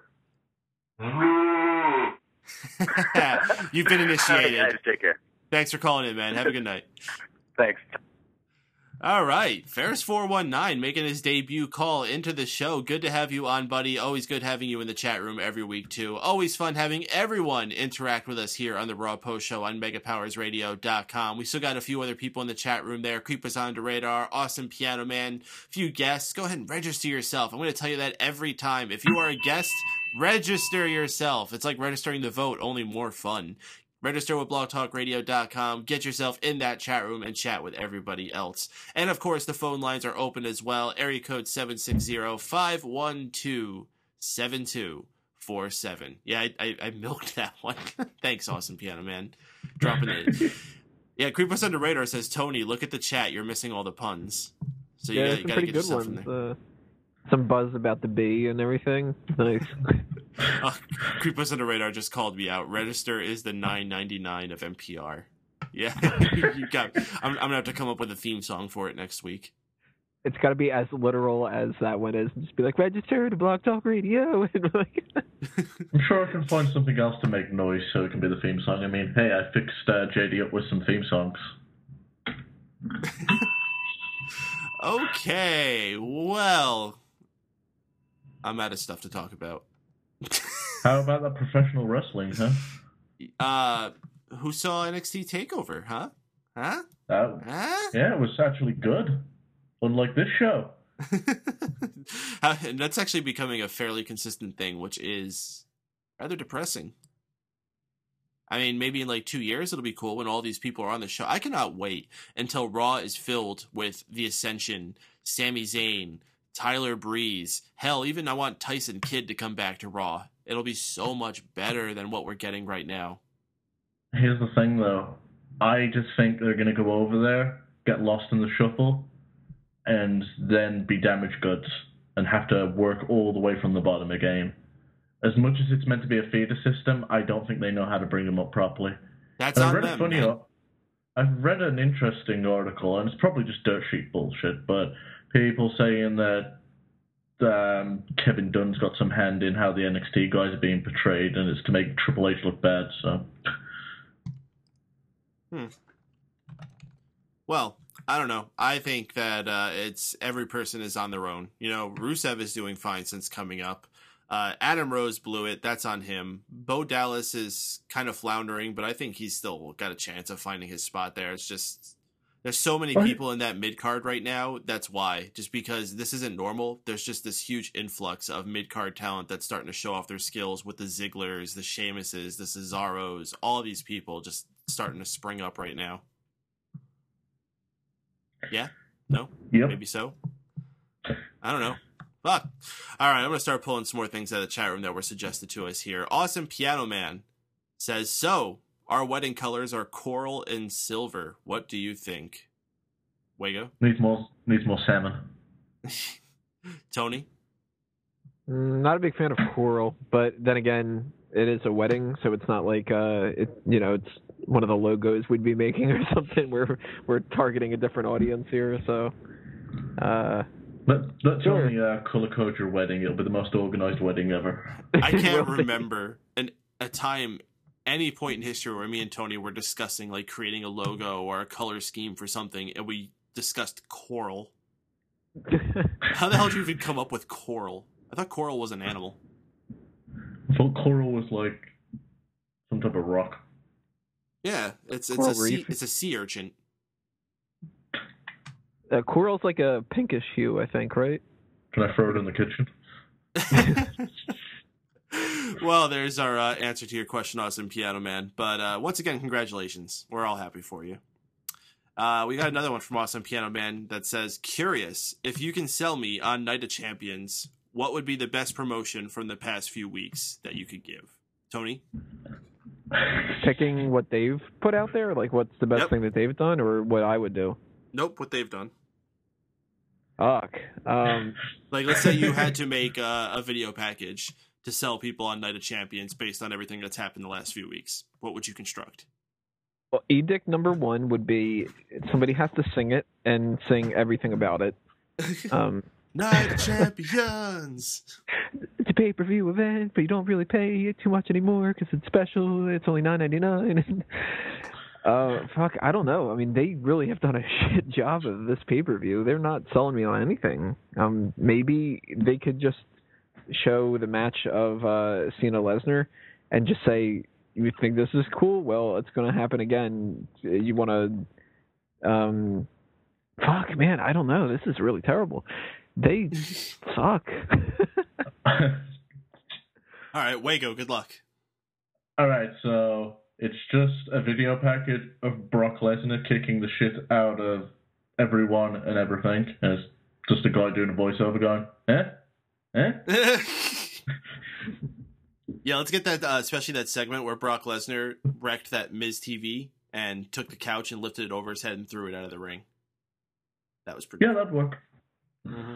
You've been initiated. All right, guys, take care. Thanks for calling in, man. Have a good night. Thanks. All right, Ferris419 making his debut call into the show. Good to have you on, buddy. Always good having you in the chat room every week, too. Always fun having everyone interact with us here on the Raw Post Show on MegaPowersRadio.com. We still got a few other people in the chat room there. Creep us on the radar, Awesome Piano Man, few guests. Go ahead and register yourself. I'm going to tell you that every time. If you are a guest, register yourself. It's like registering to vote, only more fun. Register with blogtalkradio.com. Get yourself in that chat room and chat with everybody else. And, of course, the phone lines are open as well. Area code 760-512-7247. Yeah, I milked that one. Thanks, Awesome Piano Man. Dropping it. Yeah, Creep Us Under Radar says, Tony, look at the chat. You're missing all the puns. So you some gotta pretty get good yourself in ones. there. Some buzz about the bee and everything. Nice. Creep Us Under Radar just called me out. Register is the $9.99 of NPR. Yeah, I'm gonna have to come up with a theme song for it next week. It's got to be as literal as that one is. Just be like, register to Blog Talk Radio. And like, I'm sure I can find something else to make noise so it can be the theme song. I mean, hey, I fixed JD up with some theme songs. Okay, well, I'm out of stuff to talk about. How about that professional wrestling, huh? Who saw NXT TakeOver, huh? Yeah, it was actually good. unlike this show. And that's actually becoming a fairly consistent thing, which is rather depressing. I mean, maybe in like 2 years it'll be cool when all these people are on the show. I cannot wait until Raw is filled with The Ascension, Sami Zayn, Tyler Breeze. Hell, even I want Tyson Kidd to come back to Raw. It'll be so much better than what we're getting right now. Here's the thing, though. I just think they're going to go over there, get lost in the shuffle, and then be damaged goods and have to work all the way from the bottom again. As much as it's meant to be a feeder system, I don't think they know how to bring them up properly. That's on them, man. I've read an interesting article, and it's probably just dirt sheet bullshit, but people saying that Kevin Dunn's got some hand in how the NXT guys are being portrayed, and it's to make Triple H look bad, so... Well, I don't know. I think that it's every person is on their own. You know, Rusev is doing fine since coming up. Adam Rose blew it. That's on him. Bo Dallas is kind of floundering, but I think he's still got a chance of finding his spot there. It's just there's so many people in that mid-card right now. That's why. Just because this isn't normal, there's just this huge influx of mid-card talent that's starting to show off their skills with the Zigglers, the Sheamuses, the Cesaros, all these people just starting to spring up right now. Yeah? No? Yep. Maybe so? I don't know. Fuck. All right, I'm going to start pulling some more things out of the chat room that were suggested to us here. Awesome Piano Man says, so, our wedding colors are coral and silver. What do you think? Wago? Needs more salmon. Tony? Not a big fan of coral, but then again, it is a wedding, so it's not like it's one of the logos we'd be making or something. We're targeting a different audience here, so. Let's sure. only color code your wedding. It'll be the most organized wedding ever. I can't remember a time, any point in history where me and Tony were discussing like creating a logo or a color scheme for something, and we discussed coral. How the hell did you even come up with coral? I thought coral was an animal. I thought coral was like some type of rock. Yeah, it's a sea urchin. Coral's like a pinkish hue, I think, right? Can I throw it in the kitchen? Well, there's our answer to your question, Awesome Piano Man. But once again, congratulations. We're all happy for you. We got another one from Awesome Piano Man that says, curious, if you can sell me on Night of Champions, what would be the best promotion from the past few weeks that you could give? Tony? Picking what they've put out there? Like, what's the best thing that they've done, or what I would do? Nope, what they've done. Fuck. Like, let's say you had to make a video package to sell people on Night of Champions based on everything that's happened the last few weeks. What would you construct? Well, edict number one would be somebody has to sing it and sing everything about it. Night of Champions! It's a pay-per-view event, but you don't really pay too much anymore because it's special. It's only $9.99. Fuck, I don't know. I mean, they really have done a shit job of this pay-per-view. They're not selling me on anything. Maybe they could just show the match of Cena Lesnar and just say, you think this is cool? Well, it's going to happen again. You want to... fuck, man, I don't know. This is really terrible. They suck. All right, Wago, good luck. All right, so it's just a video package of Brock Lesnar kicking the shit out of everyone and everything. As just a guy doing a voiceover going, eh? Yeah, let's get that, especially that segment where Brock Lesnar wrecked that Miz TV and took the couch and lifted it over his head and threw it out of the ring. That was pretty. Yeah, that'd work. Mm-hmm.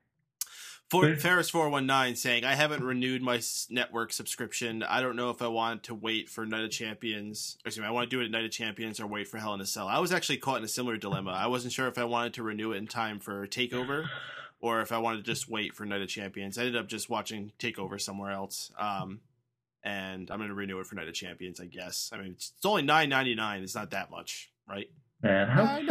Ferris419 saying, I haven't renewed my network subscription. I don't know if I want to wait for Night of Champions. Or excuse me, I want to do it at Night of Champions or wait for Hell in a Cell. I was actually caught in a similar dilemma. I wasn't sure if I wanted to renew it in time for TakeOver or if I wanted to just wait for Night of Champions. I ended up just watching TakeOver somewhere else. And I'm going to renew it for Night of Champions, I guess. I mean, it's only $9.99. It's not that much, right? Man,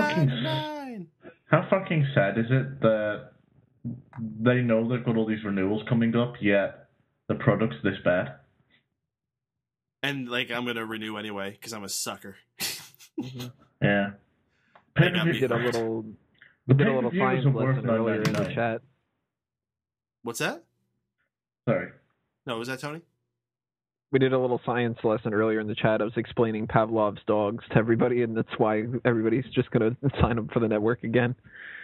how fucking sad is it that they know they've got all these renewals coming up, yet the product's this bad? And, like, I'm going to renew anyway, because I'm a sucker. Yeah. We did a little We did a little science pay-per-views are worth lesson earlier in the $9.99. chat. What's that? Sorry. No, was that Tony? We did a little science lesson earlier in the chat. I was explaining Pavlov's dogs to everybody, and that's why everybody's just going to sign up for the network again.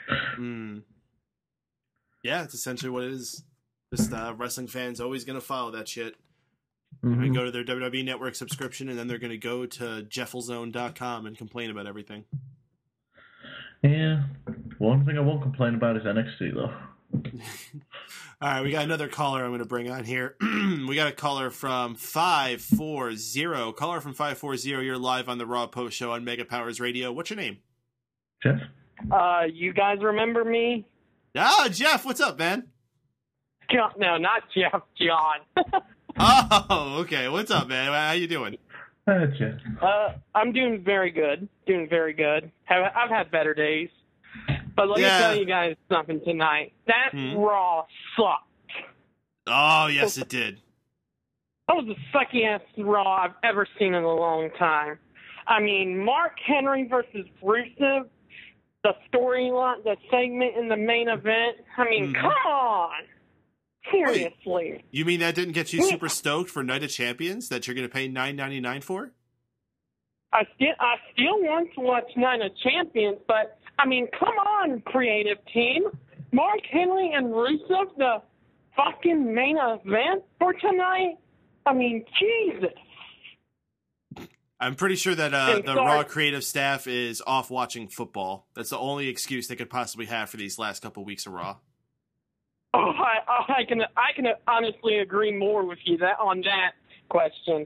Yeah, it's essentially what it is. Just wrestling fans always going to follow that shit. Mm-hmm. They go to their WWE Network subscription, and then they're going to go to jefflezone.com and complain about everything. Yeah. One thing I won't complain about is NXT, though. All right, we got another caller I'm going to bring on here. We got a caller from 540. Caller from 540, you're live on the Raw Post Show on Mega Powers Radio. What's your name? Jeff? You guys remember me? Ah, Jeff, what's up, man? John, no, not Jeff, John. Oh, okay. What's up, man? How you doing? Jeff. I'm doing very good. I've had better days. But let me tell you guys something tonight. That Raw sucked. Oh, yes, it did. That was the suckiest Raw I've ever seen in a long time. I mean, Mark Henry versus Rusev, the storyline, the segment in the main event. I mean, come on. Seriously. Wait, you mean that didn't get you super stoked for Night of Champions that you're going to pay $9.99 for? I still want to watch Night of Champions, but, I mean, come on, creative team. Mark Henry and Rusev, the fucking main event for tonight? I mean, Jesus. I'm pretty sure that the Raw creative staff is off watching football. That's the only excuse they could possibly have for these last couple weeks of Raw. Oh, I can honestly agree more with you on that question.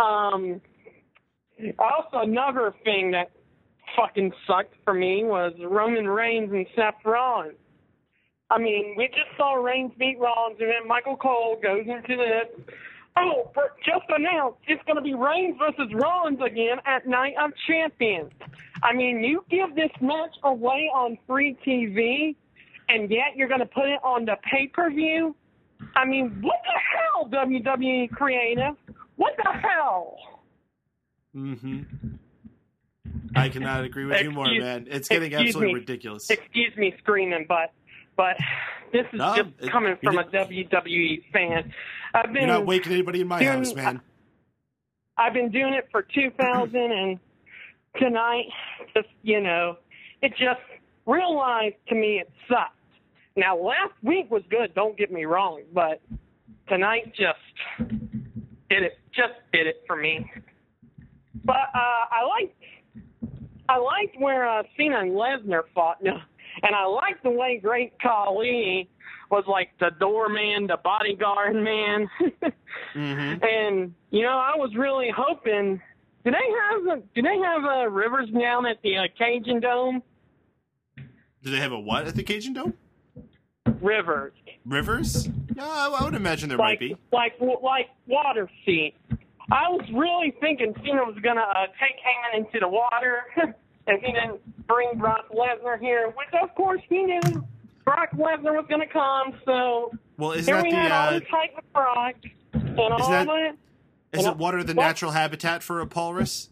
Also, another thing that fucking sucked for me was Roman Reigns and Seth Rollins. I mean, we just saw Reigns beat Rollins, and then Michael Cole goes into this. Oh, but just announced it's going to be Reigns versus Rollins again at Night of Champions. I mean, you give this match away on free TV, and yet you're going to put it on the pay-per-view? I mean, what the hell, WWE creative? What the hell? Mm-hmm. I cannot agree with you more, man. It's getting absolutely ridiculous. Excuse me screaming, but this is just coming from a WWE fan. You're not waking anybody in my house, man. I've been doing it for 2000, and tonight, just, it just realized to me it sucked. Now, last week was good, don't get me wrong, but tonight just did it for me. But I liked where Cena and Lesnar fought, and I liked the way Great Khali was like the doorman, the bodyguard man. Mm-hmm. And I was really hoping. Do they have Rivers down at the Cajun Dome? Do they have a what at the Cajun Dome? Rivers. Rivers? Yeah, I would imagine there might be. Like water seat. I was really thinking Cena was going to take Heyman into the water, and he didn't bring Brock Lesnar here, which, of course, he knew Brock Lesnar was going to come, so here we had all the type of Brock and all that. Is it water the natural habitat for a walrus?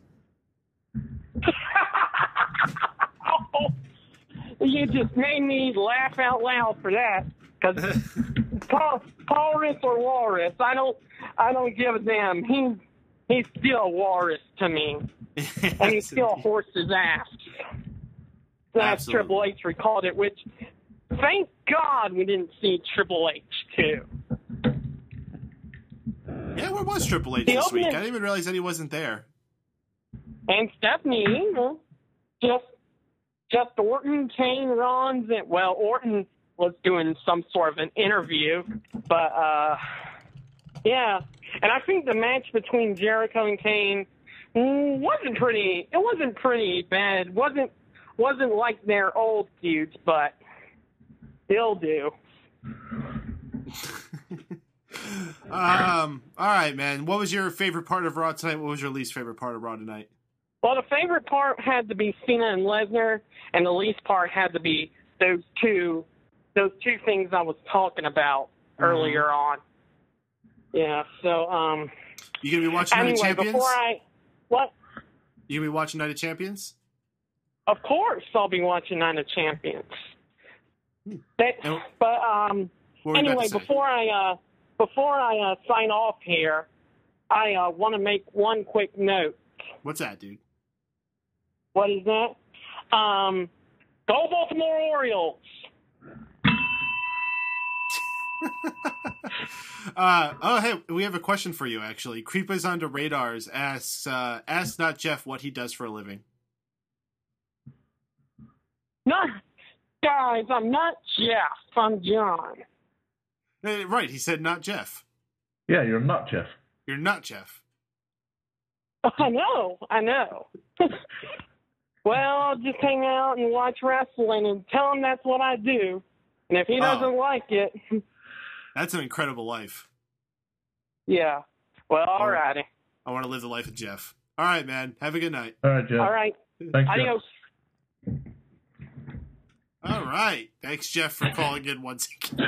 You just made me laugh out loud for that, because walrus or walrus, I don't give a damn. He's still a walrus to me, and he's still a horse's ass. That's Triple H recalled it, which thank God we didn't see Triple H too. Yeah, where was Triple H this week? I didn't even realize that he wasn't there. And Stephanie, just Orton, Kane, Rollins, and Orton was doing some sort of an interview, but yeah. And I think the match between Jericho and Kane wasn't pretty bad. Wasn't like their old feuds, but they'll do. All right, man. What was your favorite part of Raw tonight? What was your least favorite part of Raw tonight? Well, the favorite part had to be Cena and Lesnar, and the least part had to be those two things I was talking about earlier on. Yeah, so you gonna be watching Night of Champions? What? You gonna be watching Night of Champions? Of course, I'll be watching Night of Champions. But What were you about anyway, to say? before I sign off here, I want to make one quick note. What's that, dude? What is that? Go Baltimore Orioles! Hey, we have a question for you, actually. Creepers Under Radars asks, ask not Jeff what he does for a living. Not, guys, I'm not Jeff. I'm John. Right, he said not Jeff. Yeah, you're not Jeff. You're not Jeff. I know. Well, I'll just hang out and watch wrestling and tell him that's what I do. And if he doesn't like it... That's an incredible life. Yeah. Well, alrighty. I want to live the life of Jeff. All right, man. Have a good night. All right, Jeff. All right. Thanks, Adios. Jeff. All right. Thanks, Jeff, for calling in once again.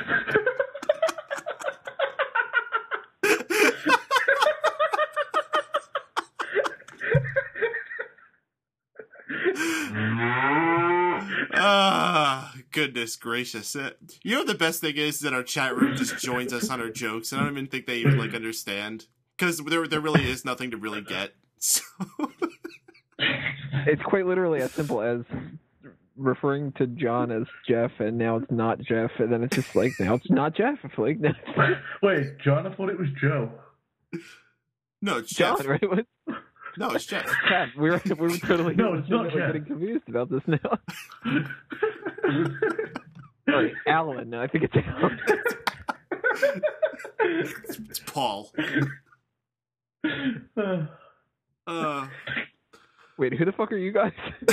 Goodness gracious. You know what the best thing is that our chat room just joins us on our jokes. I don't even think they even understand. Because there really is nothing to really get. So It's quite literally as simple as referring to John as Jeff, and now it's not Jeff, and then it's just like, now it's not Jeff. Like, no. Wait, John, I thought it was Joe. No, it's John, Jeff. right? What? No, it's Jeff. Pat, we're totally No, it's not Jeff. getting confused about this now. Sorry, Alan. I think it's Alan. It's Paul. Wait, who the fuck are you guys?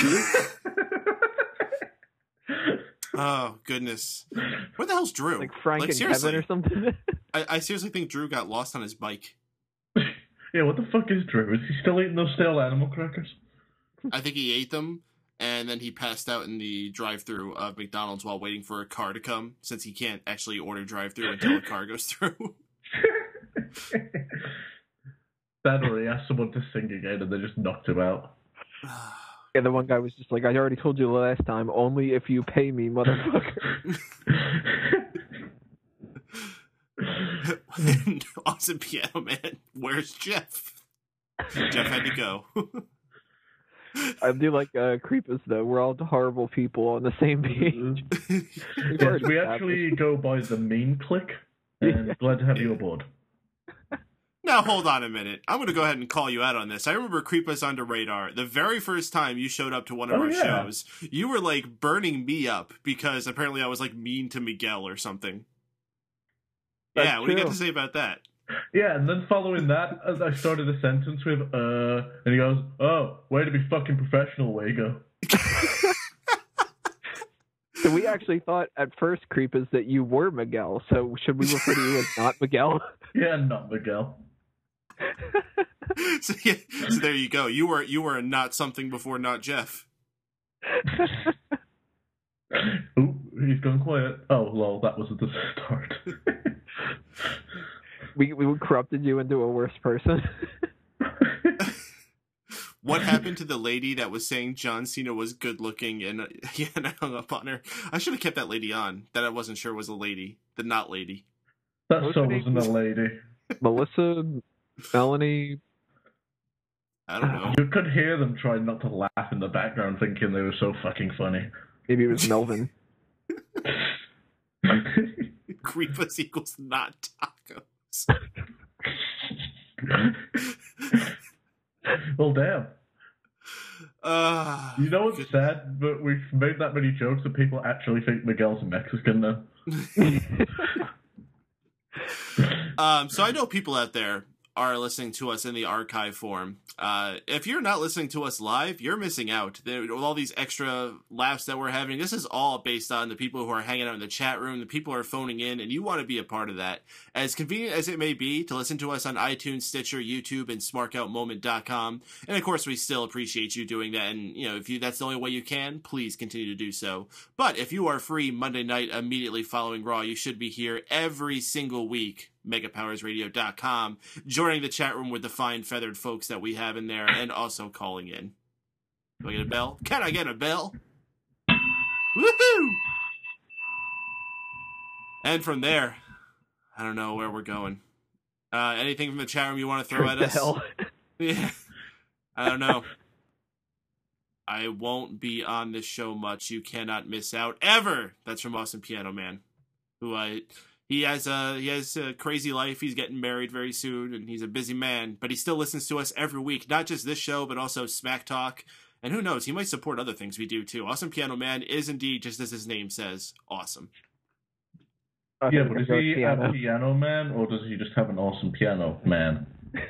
Oh, goodness. Where the hell's Drew? Like Frank and seriously, Kevin or something? I seriously think Drew got lost on his bike. Yeah, what the fuck is Drew? Is he still eating those stale animal crackers? I think he ate them, and then he passed out in the drive-thru of McDonald's while waiting for a car to come, since he can't actually order drive-thru until a car goes through. That or he asked someone to sing again and they just knocked him out. Yeah, the one guy was just like, I already told you last time, only if you pay me, motherfucker. Awesome Piano Man, where's Jeff? Jeff had to go. I do like Creepers, though. We're all horrible people on the same page. Yes, we actually go by the mean click, and glad to have you aboard. Now, hold on a minute. I'm going to go ahead and call you out on this. I remember Creep Us Under Radar. The very first time you showed up to one of our shows, you were, like, burning me up because apparently I was, like, mean to Miguel or something. That's what do you got true. to say about that? Yeah, and then following that, as I started a sentence with, and he goes, oh, way to be fucking professional, Wago. So we actually thought at first, Creepers, that you were Miguel. So should we refer to you as not Miguel? Yeah, not Miguel. So there you go. You were a not something before not Jeff. Ooh, he's gone quiet. Oh, lol, that was at the start. we corrupted you into a worse person. What happened to the lady that was saying John Cena was good looking and I hung up on her? I should have kept that lady on. That I wasn't sure was a lady. The not lady. That so wasn't a lady. Melissa, Melanie. I don't know. You could hear them trying not to laugh in the background, thinking they were so fucking funny. Maybe it was Melvin. Creepus equals not tacos. Well, damn. You know what's good- sad? But we've made that many jokes that people actually think Miguel's Mexican now. So I know people out there are listening to us in the archive form. If you're not listening to us live, you're missing out. With all these extra laughs that we're having, this is all based on the people who are hanging out in the chat room, the people who are phoning in, and you want to be a part of that. As convenient as it may be to listen to us on iTunes, Stitcher, YouTube, and SmarkOutMoment.com. And of course, we still appreciate you doing that. And if that's the only way you can, please continue to do so. But if you are free Monday night immediately following Raw, you should be here every single week. MegaPowersRadio.com, joining the chat room with the fine feathered folks that we have in there, and also calling in. Do I get a bell? Can I get a bell? Woohoo! And from there, I don't know where we're going. Anything from the chat room you want to throw at the us? hell? Yeah. I don't know. I won't be on this show much. You cannot miss out ever. That's from Awesome Piano Man, he has a crazy life. He's getting married very soon, and he's a busy man. But he still listens to us every week, not just this show, but also Smack Talk. And who knows, he might support other things we do too. Awesome Piano Man is indeed, just as his name says, awesome. Yeah, but does he have a piano man, or does he just have an awesome piano man?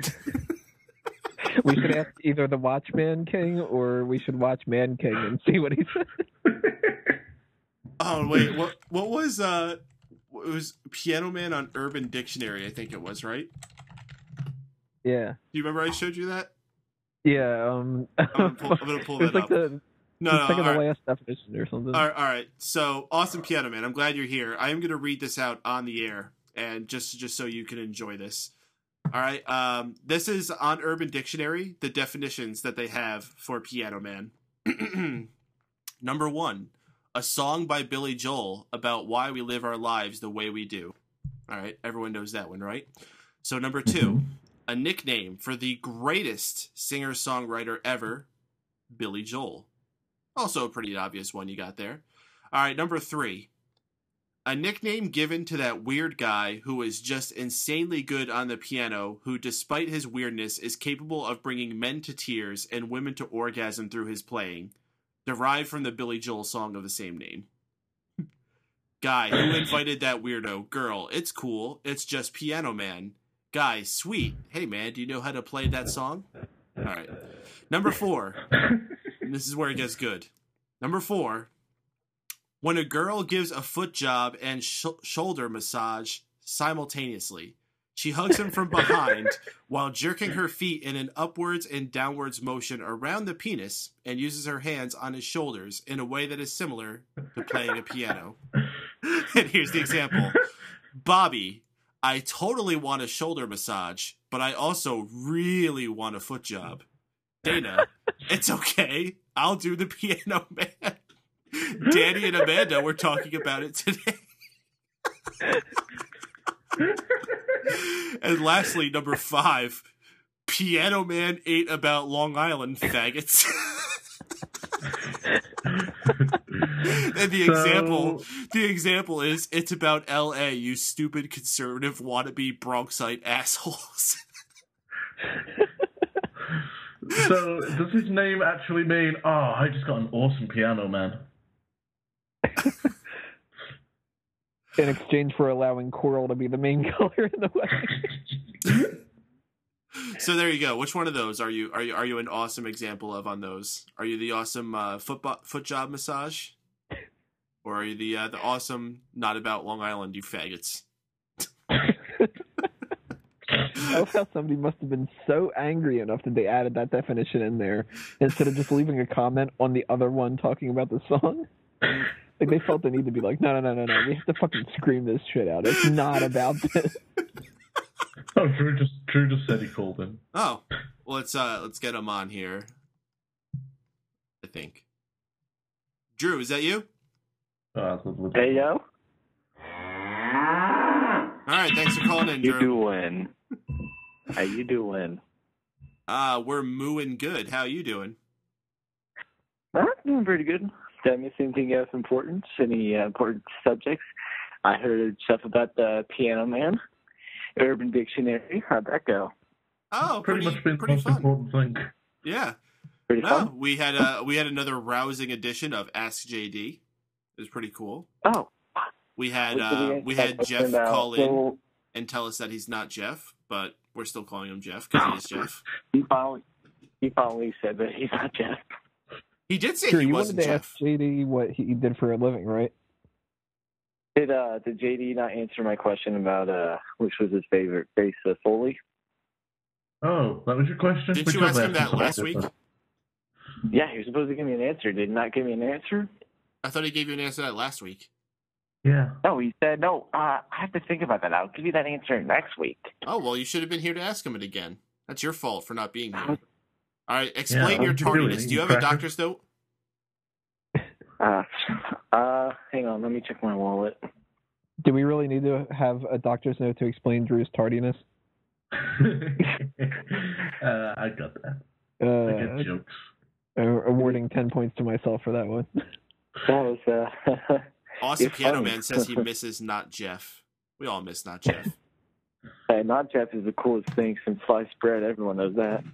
We should ask either the Watchman King or we should watch Man King and see what he says. Oh wait, what was it was Piano Man on Urban Dictionary, I think it was, right? Yeah. Do you remember I showed you that? Yeah. I'm gonna pull that like up. The last definition or something. All right. So, Awesome Piano Man, I'm glad you're here. I am going to read this out on the air, and just so you can enjoy this. All right. This is on Urban Dictionary, the definitions that they have for Piano Man. Number 1, a song by Billy Joel about why we live our lives the way we do. All right. Everyone knows that one, right? So, number 2, a nickname for the greatest singer-songwriter ever, Billy Joel. Also a pretty obvious one you got there. All right, number 3. A nickname given to that weird guy who is just insanely good on the piano, who, despite his weirdness, is capable of bringing men to tears and women to orgasm through his playing. Derived from the Billy Joel song of the same name. Guy, who invited that weirdo? Girl, it's cool. It's just Piano Man. Guy, sweet. Hey, man, do you know how to play that song? All right. Number 4. This is where it gets good. Number 4. When a girl gives a foot job and shoulder massage simultaneously. She hugs him from behind while jerking her feet in an upwards and downwards motion around the penis and uses her hands on his shoulders in a way that is similar to playing a piano. And here's the example. Bobby, I totally want a shoulder massage, but I also really want a foot job. Dana, it's okay. I'll do the Piano Man. Danny and Amanda were talking about it today. And lastly, number 5, Piano Man ate about Long Island, faggots. And the example is, it's about LA, you stupid conservative wannabe Bronxite assholes. So, does his name actually mean, I just got an awesome piano man? In exchange for allowing coral to be the main color in the wedding. So there you go. Which one of those are you an awesome example of on those? Are you the awesome foot job massage? Or are you the awesome not about Long Island, you faggots? I love how somebody must have been so angry enough that they added that definition in there instead of just leaving a comment on the other one talking about the song. Like, they felt the need to be like, no, we have to fucking scream this shit out. It's not about this. Oh, Drew just said he called in. Oh, well, let's get him on here. I think. Drew, is that you? Hey, yo. All right, thanks for calling in, Drew. You doing? How you doing? We're mooing good. How you doing? Doing pretty good. Did I miss anything of importance? Any important subjects? I heard stuff about the Piano Man, Urban Dictionary. How'd that go? Oh, pretty much been the most fun. important thing. Yeah. Pretty fun. We had another rousing edition of Ask JD. It was pretty cool. Oh. We had Jeff call in and tell us that he's not Jeff, but we're still calling him Jeff because he is Jeff. He finally said that he's not Jeff. He did say Sure, he you wasn't wanted to Jeff. ask JD what he did for a living, right? Did JD not answer my question about which was his favorite face of Foley? Oh, that was your question? Didn't you ask him that last week? Yeah, he was supposed to give me an answer. Did he not give me an answer? I thought he gave you an answer to that last week. Yeah. No, he said, no, I have to think about that. I'll give you that answer next week. Oh, well, you should have been here to ask him it again. That's your fault for not being here. All right, explain your tardiness. Do you have a doctor's note? Hang on, let me check my wallet. Do we really need to have a doctor's note to explain Drew's tardiness? I got that. I get jokes. Awarding 10 points to myself for that one. That was Awesome Piano funny. Man says he misses Not Jeff. We all miss Not Jeff. Hey, Not Jeff is the coolest thing since sliced bread. Everyone knows that.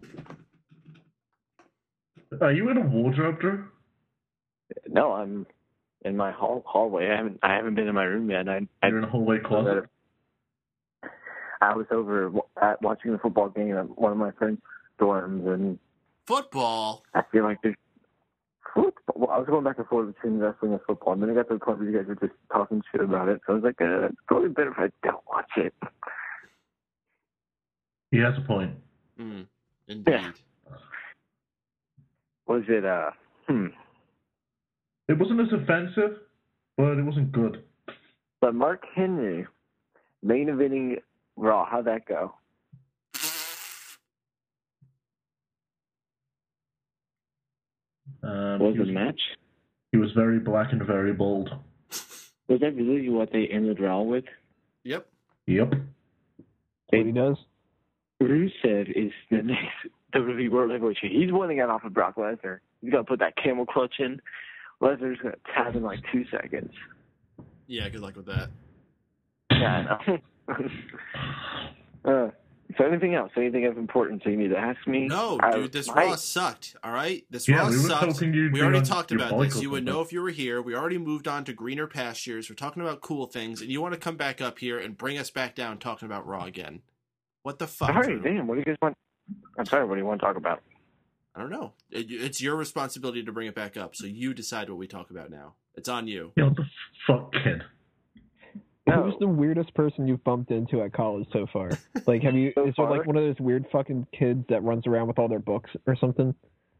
Are you in a wardrobe, Drew? No, I'm in my hallway. I haven't been in my room yet. You're in a hallway closet? I was over watching the football game at one of my friends' dorms, and Football? I feel like there's football. Well, I was going back and forth between wrestling and football, and then I got to the point where you guys were just talking shit about it. So I was like, it's probably better if I don't watch it. He has a point. Indeed. Yeah. Was it, It wasn't as offensive, but it wasn't good. But Mark Henry, main eventing Raw, how'd that go? What was the match? He was very black and very bold. Was that really what they ended Raw with? Yep. Yep. What he does? Rusev is the next WWE World Heavyweight Champion. He's winning it off of Brock Lesnar. He's got to put that camel clutch in. Lesnar's going to tap in like 2 seconds. Yeah, good luck with that. Yeah, I know. So anything else? Anything of importance you need to ask me? No, dude, this Raw sucked, all right? This Raw sucked. We already talked about this. You would know if you were here. We already moved on to greener pastures. We're talking about cool things, and you want to come back up here and bring us back down talking about Raw again. What the fuck? All right, damn. What do you guys want? I'm sorry, what do you want to talk about? I don't know. It's your responsibility to bring it back up, so you decide what we talk about now. It's on you. Yeah, what the fuck, kid? No. Who's the weirdest person you've bumped into at college so far? Like, is there like one of those weird fucking kids that runs around with all their books or something?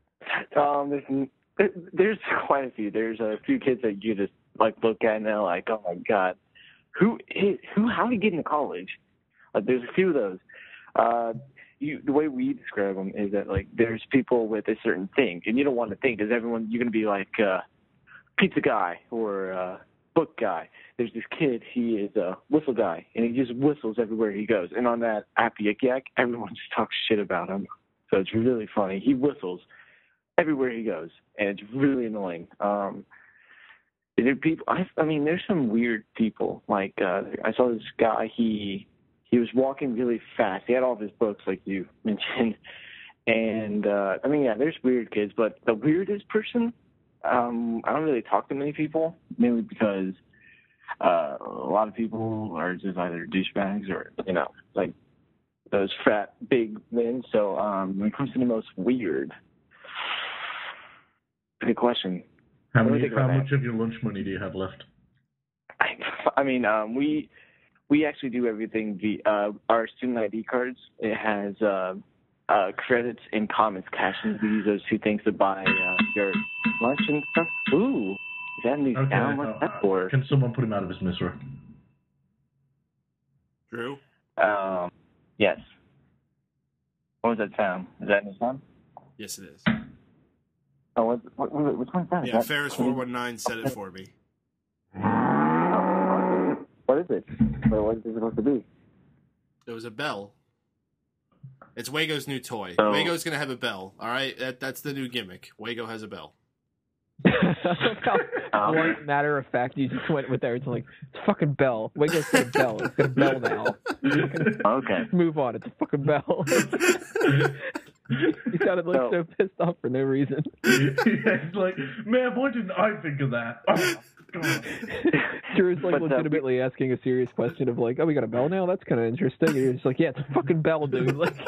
There's quite a few. There's a few kids that you just like look at and they're like, oh my god, how did he get into college? There's a few of those. The way we describe them is that like there's people with a certain thing, and you don't want to think because you're going to be like pizza guy or book guy. There's this kid, he is a whistle guy, and he just whistles everywhere he goes. And on that app Yik Yak, everyone just talks shit about him. So it's really funny. He whistles everywhere he goes, and it's really annoying. There are people. I mean, there's some weird people. Like I saw this guy. He was walking really fast. He had all of his books, like you mentioned. And I mean, yeah, there's weird kids, but the weirdest person, I don't really talk to many people, mainly because a lot of people are just either douchebags or, like those fat, big men. So when it comes to the most weird, good question. How much of your lunch money do you have left? I mean, we actually do everything via our student ID cards. It has credits and comments cashing. We use those two things to buy your lunch and stuff. Ooh, is that new sound? What's that for? Can someone put him out of his misery? Drew? Yes. What was that sound? Is that new sound? Yes, it is. Oh, which one's that? Yeah, Ferris419 said it for me. What is it? What is it supposed to be? It was a bell. It's Wago's new toy. Oh. Wago's going to have a bell, all right? That's the new gimmick. Wago has a bell. One matter of fact, you just went with there. It's like, it's a fucking bell. Wago's got a bell. It's got a bell now. Okay. Move on. It's a fucking bell. He sounded like so pissed off for no reason. Yeah, he's like, man, why didn't I think of that? Oh, God. Drew's like legitimately asking a serious question of like, oh, we got a bell now? That's kind of interesting. And you're just like, yeah, it's a fucking bell, dude. Like,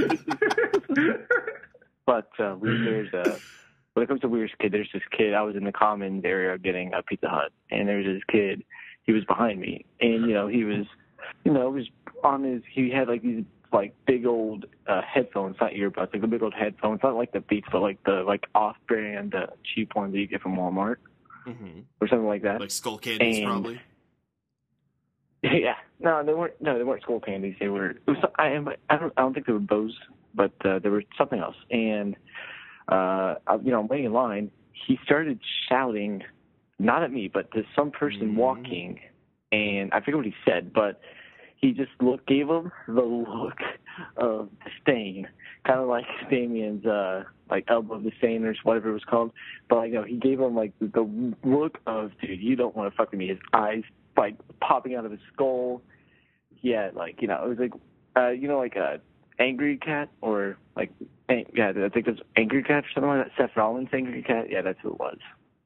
but when it comes to weirdest kid, there's this kid. I was in the commons area getting a Pizza Hut, and there was this kid. He was behind me, and he was on his. He had like these like big old headphones, not earbuds, like the big old headphones, not like the Beats, but like the off-brand cheap ones that you get from Walmart or something like that. Like Skull Candies, probably. Yeah, no, they weren't. No, they weren't Skull Candies. They were. I don't think they were Bose, but they were something else. And I'm waiting in line. He started shouting, not at me, but to some person walking, and I forget what he said, but he just gave him the look of disdain, kind of like Damien's like elbow of disdain or whatever it was called. But like, he gave him like the look of, dude, you don't want to fuck with me. His eyes like popping out of his skull. Yeah, like, it was like like a Angry Cat, or like, yeah, I think it was Angry Cat or something like that. Seth Rollins' Angry Cat. Yeah, that's who it was.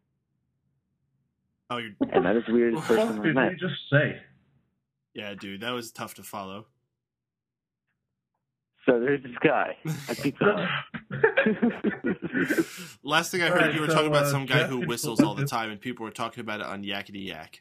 Oh, you're... And that is the weirdest person I've met. What did you just say? Yeah, dude, that was tough to follow. So there's this guy. I think Last thing I heard, you were talking about some guy who whistles all the time, and people were talking about it on Yakety Yak.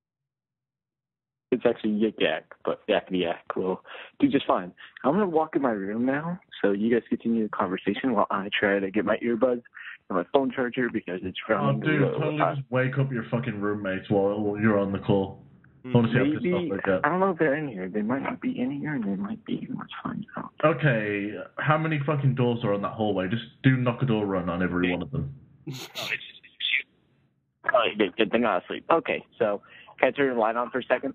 It's actually Yik Yak, but Yakety Yak will do just fine. I'm going to walk in my room now, so you guys continue the conversation while I try to get my earbuds and my phone charger because it's running dude, low. totally just wake up your fucking roommates while you're on the call. Maybe, I don't know if they're in here. They might not be in here, and they might be. Let's find out. Okay, how many fucking doors are on that hallway? Just do knock a door run on every one of them. They're not asleep. Okay, so can I turn the light on for a second?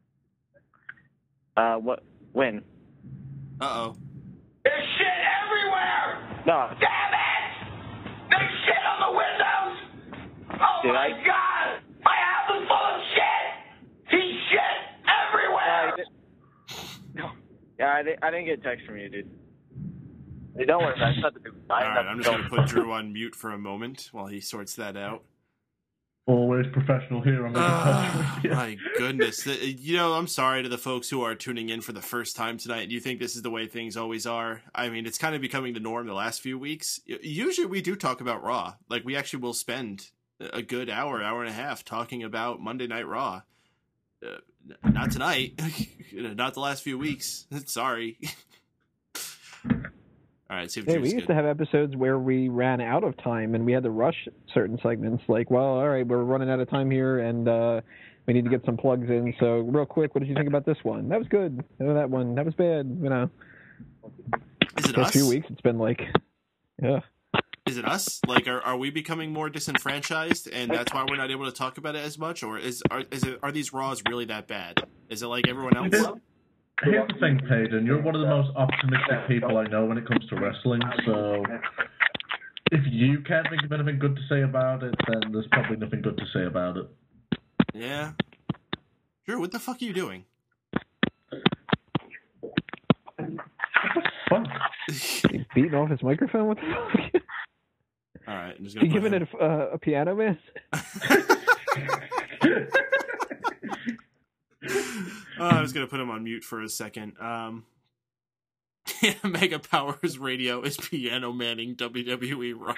What? When? Uh-oh. There's shit everywhere! No. Damn it! There's shit on the windows! Oh Did my god! My house is full of shit! He's shit everywhere! Yeah, I didn't get a text from you, dude. Hey, don't worry about it. It's not the big All right, I'm just going to put Drew on mute for a moment while he sorts that out. Always professional here on the My goodness. I'm sorry to the folks who are tuning in for the first time tonight. You think this is the way things always are? I mean, it's kind of becoming the norm the last few weeks. Usually we do talk about Raw. Like, we actually will spend a good hour and a half talking about Monday Night Raw. Not tonight. Not the last few weeks. Sorry. All right, see if we used to have episodes where we ran out of time and we had to rush certain segments. Like, well, all right, we're running out of time here, and we need to get some plugs in. So, real quick, what did you think about this one? That was good. That one, that was bad. Is it us? A few weeks, it's been like, yeah. Is it us? Like, are we becoming more disenfranchised, and that's why we're not able to talk about it as much, or are these Raws really that bad? Is it like everyone else? Here's the thing, Payton. You're one of the most optimistic people I know when it comes to wrestling, so if you can't think of anything good to say about it, then there's probably nothing good to say about it. Yeah. Drew, what the fuck are you doing? What the fuck? He's beating off his microphone? What the fuck? All right, I'm just gonna. You giving it a piano, man? I was gonna put him on mute for a second. Mega Powers Radio is piano manning WWE Raw.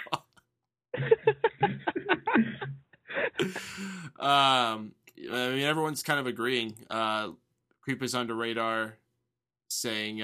I mean, everyone's kind of agreeing. Creep is under radar, saying,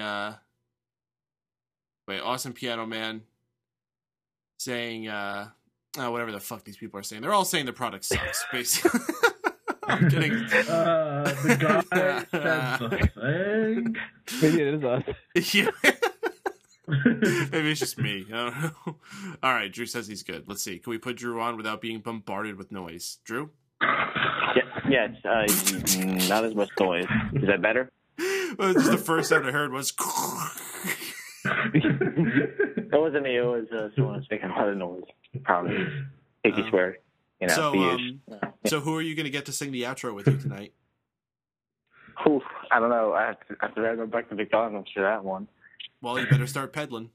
Awesome Piano Man, saying, whatever the fuck these people are saying. They're all saying the product sucks, basically. I'm kidding. The guy said the thing. Maybe it is us. Yeah. Maybe it's just me. I don't know. All right, Drew says he's good. Let's see. Can we put Drew on without being bombarded with noise? Drew? Yeah, it's not as much noise. Is that better? Well, just the first sound I heard was... It wasn't me. It was someone was making a lot of noise. Probably. Pinky swear. So who are you going to get to sing the outro with you tonight? I don't know. I have to go back to McDonald's for that one. Well, you better start peddling.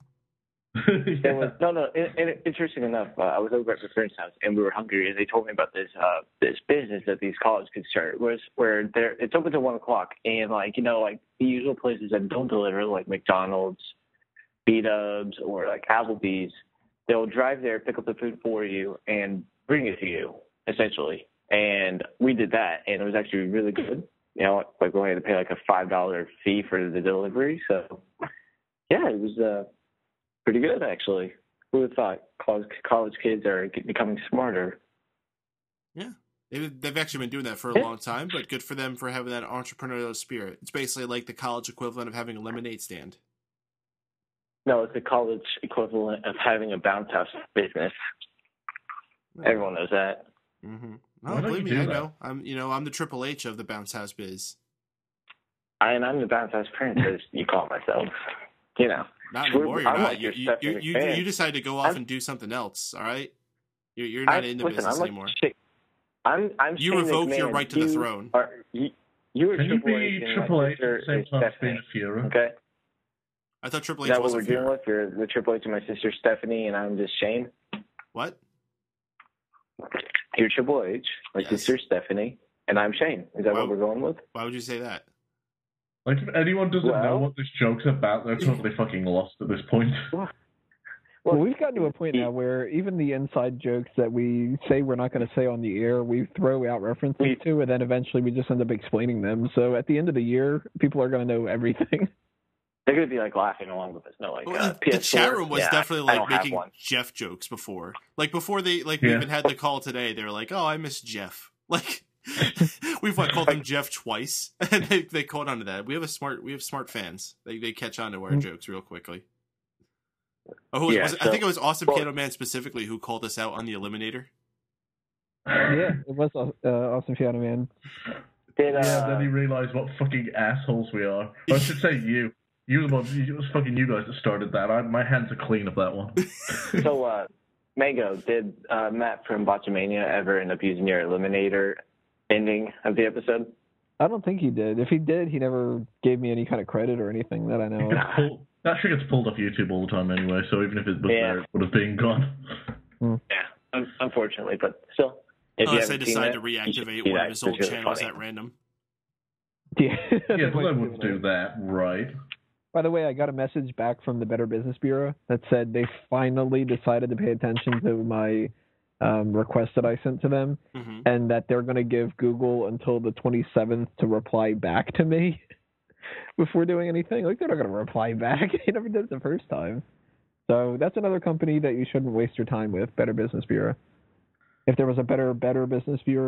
Interesting enough, I was over at my friend's house and we were hungry, and they told me about this business that these colleges could start, where it's open till 1:00, and the usual places that don't deliver, like McDonald's, B-Dubs, or like Applebee's, they'll drive there, pick up the food for you, and bring it to you, essentially. And we did that, and it was actually really good. We had to pay like a $5 fee for the delivery, so yeah, it was pretty good, actually. Who would have thought college kids are becoming smarter? Yeah. They've actually been doing that for a long time, but good for them for having that entrepreneurial spirit. It's basically like the college equivalent of having a lemonade stand. No, it's the college equivalent of having a bounce house business. Everyone knows that. Mm-hmm. Oh, Why don't believe you me, do I that? know. I'm the Triple H of the Bounce House biz. I'm the Bounce House Prince, as you call myself. You know. Not anymore. You're I'm not. like your You Stephanie fan. you decided to go off I'm- and do something else. All right. You're not in the listen, business I'm like anymore. I'm You Shane revoked your McMahon. right to the throne. You were Can you Triple be H and Triple my H at sister the same is time as Stephanie. being a Fiora? Okay. I thought Triple Is H that what we're wasn't dealing fair. with? You're the Triple H and my sister Stephanie, and I'm just Shane. What? You're Triple H, my Yes. sister Stephanie, and I'm Shane. Is that Wow. what we're going with? Why would you say that? Like, if anyone doesn't know Well- what this joke's about, they're totally fucking lost at this point. Well, we've gotten to a point now where even the inside jokes that we say we're not going to say on the air, we throw out references to, and then eventually we just end up explaining them. So at the end of the year, people are going to know everything. They're gonna be like laughing along with us. No, like Well, the PS4. chat room was Yeah, definitely I like don't have making one. Jeff jokes before. Like before they we Yeah. even had the call today. They were like, "Oh, I miss Jeff." Like we've called him Jeff twice, and they caught on to that. We have smart fans. They catch on to our jokes real quickly. Oh, who was it? I think it was Awesome Piano Man specifically who called us out on the Eliminator. Yeah, it was Awesome Piano Man. Yeah, then he realised what fucking assholes we are. Or I should say you. It was fucking you guys that started that. My hands are clean of that one. So, Mango, did Matt from Botchamania ever end up using your Eliminator ending of the episode? I don't think he did. If he did, he never gave me any kind of credit or anything that I know of. That shit gets pulled off YouTube all the time anyway, so even if it was there, it would have been gone. Yeah, unfortunately, but still. If you Unless they haven't seen decide that, to you should reactivate see one that. of his It's old really channels funny. at random. Yeah, Yeah, but they wouldn't do that, right? By the way, I got a message back from the Better Business Bureau that said they finally decided to pay attention to my request that I sent to them, and that they're going to give Google until the 27th to reply back to me before doing anything. Like, they're not going to reply back. They never did it the first time. So that's another company that you shouldn't waste your time with, Better Business Bureau. If there was a better Business Bureau,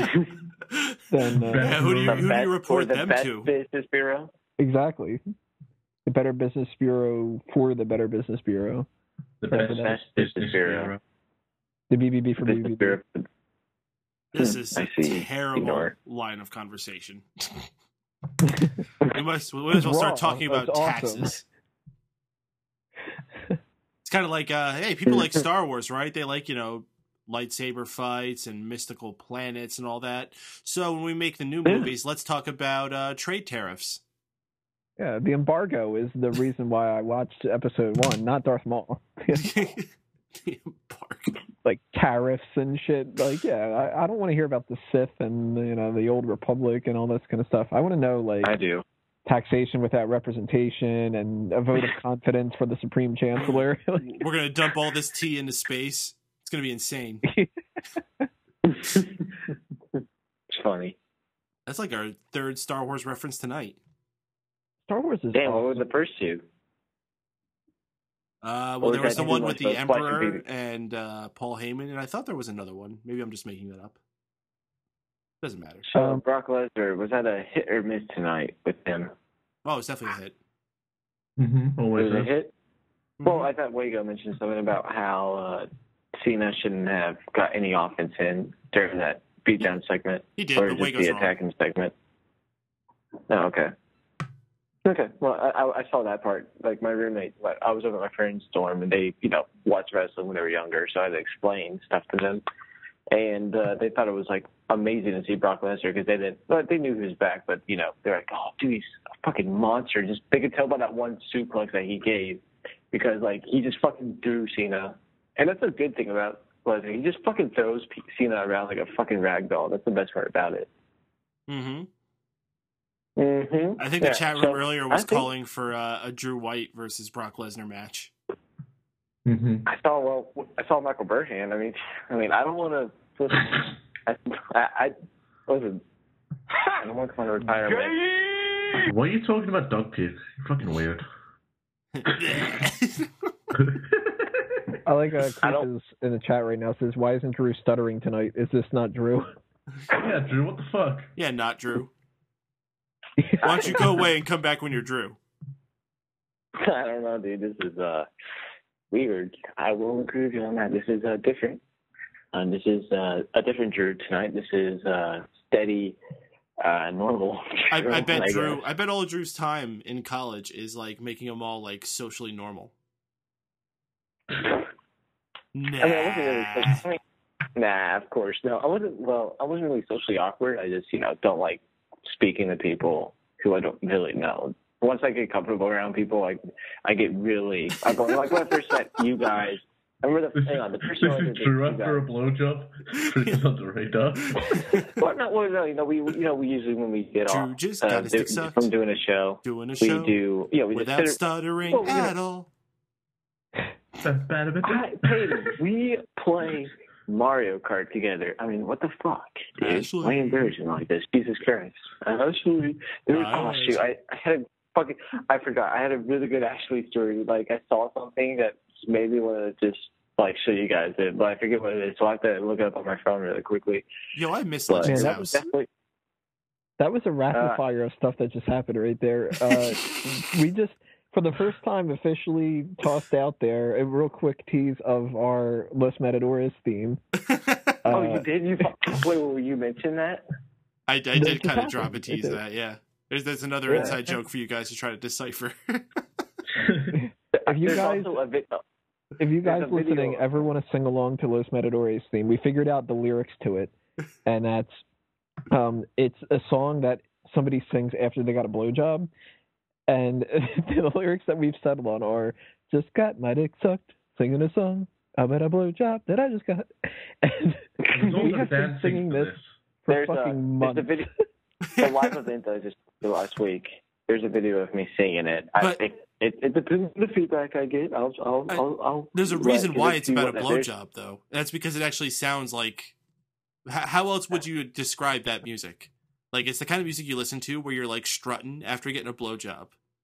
then who do you report them Best to? Business Bureau? Exactly. The Better Business Bureau for the Better Business Bureau. The Best Business Bureau. The BBB for Business BBB. Bureau. This is I a see. terrible Ignore. line of conversation. we might as well start wrong. talking about That's awesome. taxes. It's kind of like, hey, people like Star Wars, right? They like, lightsaber fights and mystical planets and all that. So when we make the new movies, let's talk about trade tariffs. Yeah, the embargo is the reason why I watched episode 1, not Darth Maul. The embargo. Like tariffs and shit. Like, yeah, I don't want to hear about the Sith and the Old Republic and all this kind of stuff. I want to know like I do. taxation without representation and a vote of confidence for the Supreme Chancellor. We're gonna dump all this tea into space. It's gonna be insane. It's funny. That's like our third Star Wars reference tonight. Star Wars is Damn, what were awesome. the first two? Well, Or there was that the you one do with like the those flashing Emperor babies? and Paul Heyman, and I thought there was another one. Maybe I'm just making that up. Doesn't matter. Brock Lesnar, was that a hit or miss tonight with him? Oh, it's definitely a hit. Always Was it a is. hit? Well, I thought Wago mentioned something about how Cena shouldn't have got any offense in during that beatdown segment. He did, or but just Wago's the wrong. attacking segment. Oh, okay. Okay, well, I saw that part. Like, my roommate, I was over at my friend's dorm, and they, watched wrestling when they were younger, so I had to explain stuff to them. And they thought it was, like, amazing to see Brock Lesnar, because they knew he was back, but, they're like, oh, dude, he's a fucking monster. Just, they could tell by that one suplex that he gave, because, like, he just fucking threw Cena. And that's a good thing about Lesnar. He just fucking throws Cena around like a fucking rag doll. That's the best part about it. Mm-hmm. Mm-hmm. I think the chat room earlier was I think- calling for a Drew White versus Brock Lesnar match. I saw Michael Burhan. I mean, I don't want to. I listen. I don't want to come to retirement. Why are you talking about dog puke? You're fucking weird. I like Creep is in the chat right now says, "Why isn't Drew stuttering tonight? Is this not Drew?" Yeah, Drew, what the fuck? Yeah, not Drew. Why don't you go away and come back when you're Drew? I don't know, dude. This is weird. I will agree with you on that. This is different. This is a different Drew tonight. This is steady, normal. I bet guess. Drew. I bet all Drew's time in college is like making them all like socially normal. Nah. I wasn't really. Nah, of course no. I wasn't really socially awkward. I just don't like speaking to people who I don't really know. Once I get comfortable around people, I get really. I go like when I first met you guys. I remember the first time I did Drew after a blowjob. Drew's on the radar. We usually when we get Drew off just got his dick sucked. from doing a show, we do without stuttering at all. Peyton, we play Mario Kart together. I mean, what the fuck, dude? Ashley. Why embarrassing like this? Jesus Christ. Ashley. I forgot. I had a really good Ashley story. Like, I saw something that made me want to just, show you guys it, but I forget what it is, so I have to look it up on my phone really quickly. Yo, I missed Legend's house. That was a rapid fire of stuff that just happened right there. We just, for the first time, officially tossed out there a real quick tease of our Los Matadores theme. You did? You mentioned that? I did kind of drop a tease of that, yeah. There's another inside joke for you guys to try to decipher. If you guys listening ever want to sing along to Los Matadores theme, we figured out the lyrics to it, and that's it's a song that somebody sings after they got a blowjob, and the lyrics that we've settled on are "Just got my dick sucked, singing a song about a blowjob that I just got," and we have been singing this for fucking months. The live event that I just did last week. There's a video of me singing it. It depends on the feedback I get. I'll there's a reason why it's about a blowjob, though. That's because it actually sounds like. How else would you describe that music? Like, it's the kind of music you listen to where you're like strutting after getting a blowjob.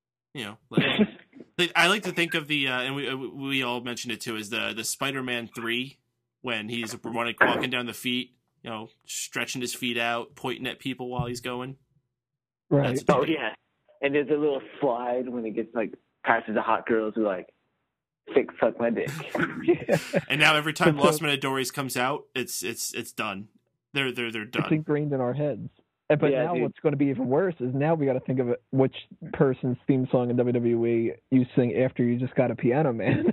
I like to think of the and we all mentioned it too, is the Spider-Man 3 when he's walking down the feet, stretching his feet out, pointing at people while he's going. Right. Oh yeah. And there's a little slide when it gets passes the hot girls who suck my dick. And now every time Los Matadores comes out, it's done. They're done. It's ingrained in our heads. But now what's going to be even worse is now we got to think of which person's theme song in WWE you sing after you just got a Piano Man.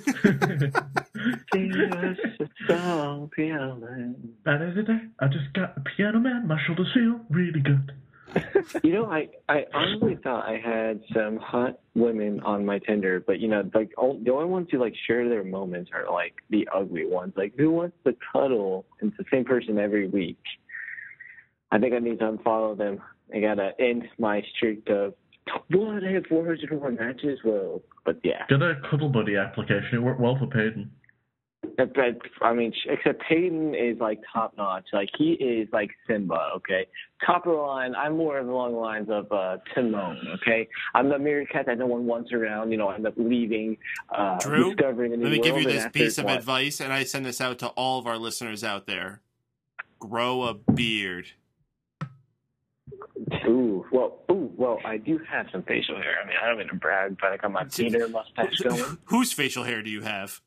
Piano Man. I just got a Piano Man. My shoulders feel really good. I honestly thought I had some hot women on my Tinder, but the only ones who share their moments are the ugly ones. Who wants to cuddle? It's the same person every week. I think I need to unfollow them. I gotta end my streak of what? I have 401 matches. Well, but yeah. Get a Cuddle Buddy application. It worked well for Peyton. I mean, except Peyton is top notch. He is Simba. Okay, top of the line. I'm more along the lines of Timon. Okay, I'm the meerkat that no one wants around. I end up leaving. Drew, discovering a new let me give you world, this piece of advice, and I send this out to all of our listeners out there: grow a beard. Well, I do have some facial hair. I mean, I don't mean to brag, but I got my Peter mustache going. Whose facial hair do you have?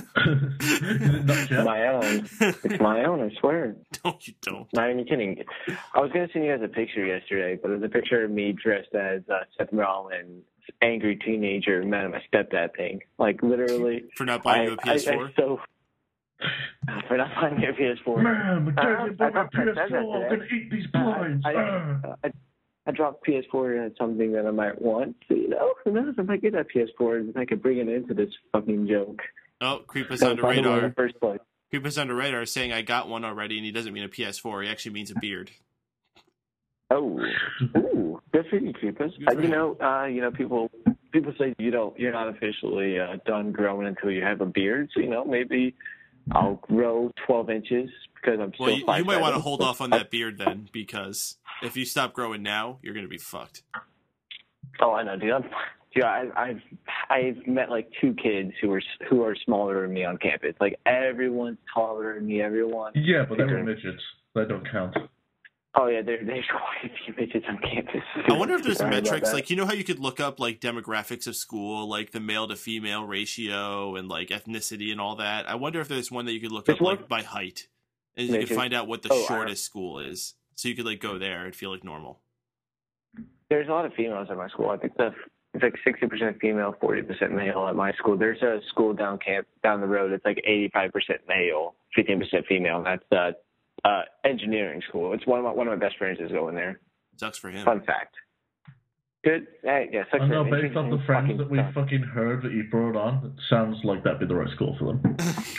My own. It's my own, I swear. No, you don't. Not even kidding. I was going to send you guys a picture yesterday, but it was a picture of me dressed as Seth Rollins, angry teenager, mad at my stepdad thing. Literally. For not buying you a PS4? For not buying me a PS4. Man, my dad bought my PS4. I'm going to eat these blinds. I dropped PS4 as something that I might want. So, who knows if I get that PS4, I could bring it into this fucking joke. Oh, Creep is under radar. In the first place. Creep is under radar saying I got one already, and he doesn't mean a PS4. He actually means a beard. Oh, ooh, good for you, Creepus. People say you're not officially done growing until you have a beard. So maybe I'll grow 12 inches because I'm still 5'7". You might want to hold off on that beard then, because if you stop growing now, you're going to be fucked. Oh, I know, dude. I've met 2 kids who are smaller than me on campus. Everyone's taller than me. Everyone. Yeah, but they were midgets. That don't count. Oh yeah, there's quite a few midgets on campus. I wonder if there's Sorry about metrics, that. like, you know how you could look up, like, demographics of school, like the male to female ratio and, like, ethnicity and all that. I wonder if there's one that you could look up, like, by height. And you could find out what the shortest school is. So you could, like, go there and feel like normal. There's a lot of females at my school. I think it's like 60% female, 40% male at my school. There's a school down the road. It's like 85% male, 15% female. And that's engineering school. It's one of my best friends is going there. Sucks for him. Fun fact. Good. Yeah. Sucks I know, for him. based off the friends that we fucking heard that you brought on, it sounds like that'd be the right school for them.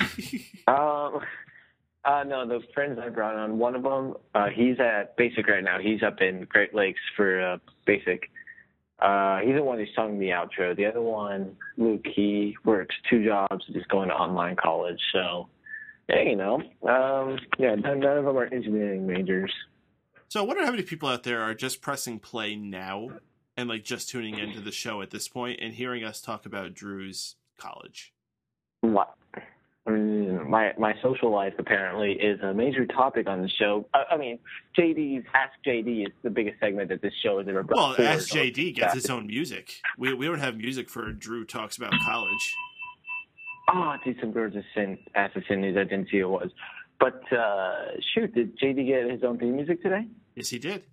No, the friends I brought on, one of them, he's at Basic right now. He's up in Great Lakes for Basic. He's the one who sung the outro. The other one, Luke, he works 2 jobs, just going to online college. So, yeah, you know, none of them are engineering majors. So I wonder how many people out there are just pressing play now and, like, just tuning into the show at this point and hearing us talk about Drew's college. What? My social life apparently is a major topic on the show. I mean, JD's Ask JD is the biggest segment that this show has ever brought. Well, forward. Ask JD gets its own music. We don't have music for Drew Talks About College. Oh, dude, some girls just asked us in news. I didn't see who it was. But, shoot, did JD get his own theme music today? Yes, he did.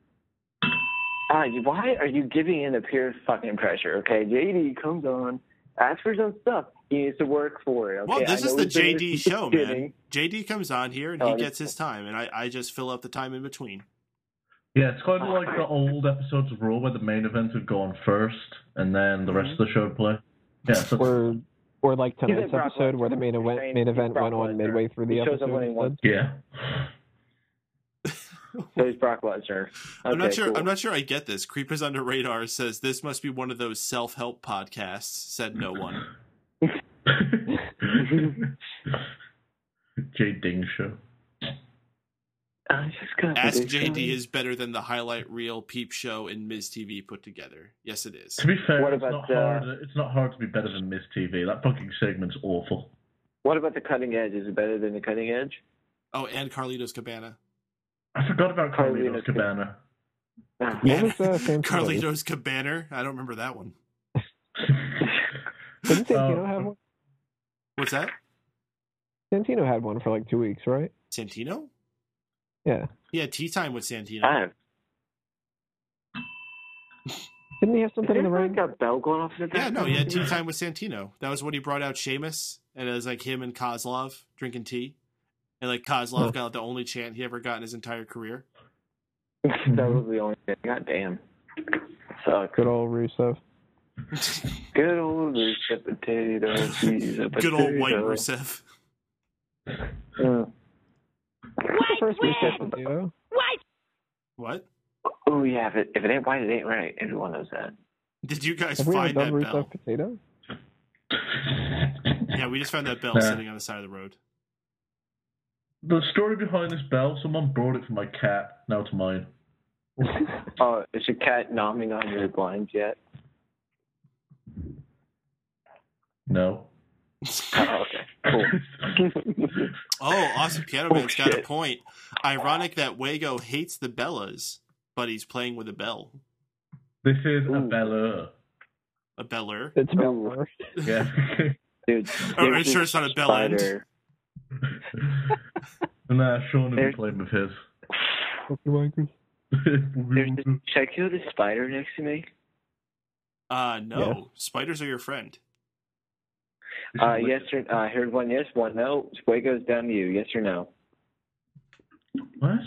Why are you giving in to peer fucking pressure, okay? JD comes on, asks for some stuff. He needs to work for it, okay? Well, this is the JD show, man. kidding. JD comes on here and he gets his time, and I just fill up the time in between. Yeah, it's kind of like the old episodes of Raw where the main event would go on first, and then the rest of the show would play. Yeah, so or like tonight's episode where the main event went on midway through the episode. Yeah. So he's Brock Lesnar. I'm not sure I get this. Creepers Under Radar says this must be one of those self-help podcasts, said no one. Jay Ding show. Ask JD is better than the highlight reel, Peep Show, and Miz TV put together. Yes, it is. To be fair, it's not hard to be better than Miz TV. That fucking segment's awful. What about the Cutting Edge? Is it better than the Cutting Edge? Oh, and Carlitos Cabana. I forgot about Carlitos Cabana. Carlitos Cabana? I don't remember that one. Didn't Santino have one? What's that? Santino had one for like 2 weeks, right? Santino? Yeah. He had tea time with Santino. Didn't he have something in the ring? Like a bell going off in the Yeah, no, he had tea time with Santino. That was when he brought out Sheamus, and it was like him and Kozlov drinking tea. And like Kozlov got the only chant he ever got in his entire career. That was the only thing. God damn. So good old Rusev. Good old Rusev potato. Good old white Rusev. What? Oh yeah, if it ain't white, it ain't right. Everyone knows that. Did you guys find that bell? Potato? Yeah, we just found that bell sitting on the side of the road. The story behind this bell, someone brought it for my cat. Now it's mine. Oh, is your cat nomming on your blinds yet? No. Oh, okay. Cool. Oh, Awesome Piano Man's got a point. Ironic that Wago hates the Bellas, but he's playing with a bell. This is a Bella. A Beller? It's a Beller. Yeah. Dude, I'm sure it's not a bell end. Nah, Sean will be playing with his. Should I kill the spider next to me? No. Yeah. Spiders are your friend. Yes or I heard one yes, one no. Way goes down to you. Yes or no? What?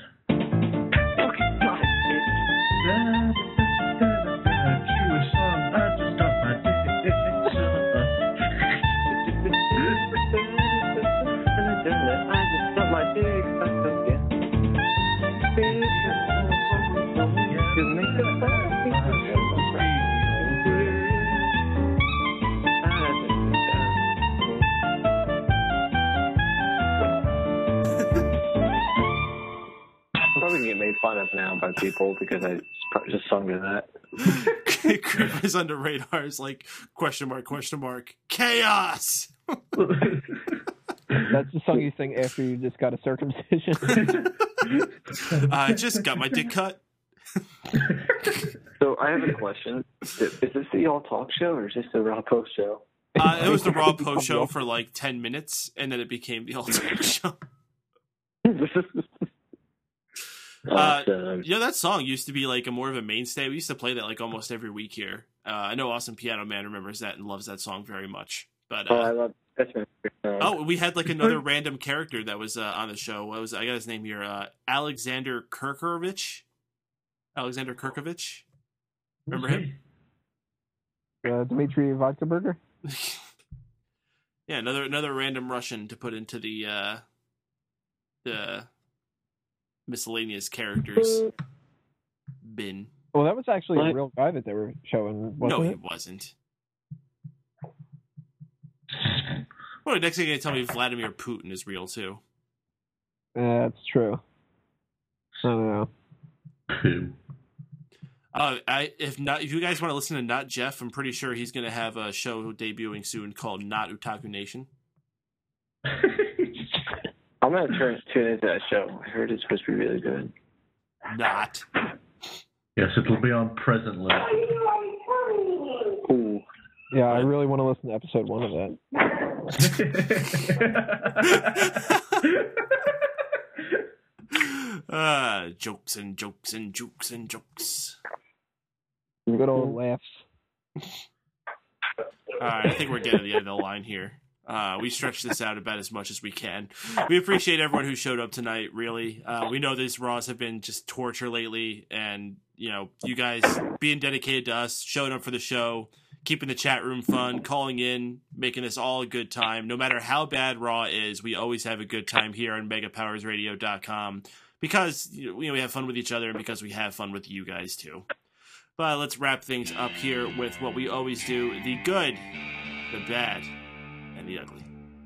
Probably get made fun of now by people because I just sung to that. Creepers Under Radar is like question mark chaos. That's the song you sing after you just got a circumcision. I just got my dick cut. So I have a question. Is this the All Talk show or is this the Raw Post show? It was the Raw Post show for like 10 minutes, and then it became the All Talk show. Awesome. That song used to be like a more of a mainstay. We used to play that like almost every week here. I know Awesome Piano Man remembers that and loves that song very much. But I love that's my favorite song. we had like another random character that was on the show. I got his name here, Alexander Kirkovich. Alexander Kirkovich. Remember him? Dmitry Vodka Burger. Yeah, another random Russian to put into the miscellaneous characters bin. Well, that was actually a real guy that they were showing, wasn't No, it? he wasn't. Well, next thing you're gonna tell me Vladimir Putin is real too. That's true. I don't know. Who? If you guys want to listen to Not Jeff, I'm pretty sure he's gonna have a show debuting soon called Not Otaku Nation. I'm gonna tune into that show. I heard it's supposed to be really good. Not. Yes, it'll be on presently. Ooh. Yeah, I really want to listen to episode 1 of that. Jokes and jokes and jokes and jokes. Good old laughs. All right, I think we're getting to the end of the line here. We stretched this out about as much as we can. We appreciate everyone who showed up tonight, really. We know these Raws have been just torture lately, and, you guys being dedicated to us, showing up for the show, keeping the chat room fun, calling in, making this all a good time. No matter how bad Raw is, we always have a good time here on MegaPowersRadio.com because we have fun with each other and because we have fun with you guys, too. But let's wrap things up here with what we always do, the good, the bad, and the ugly.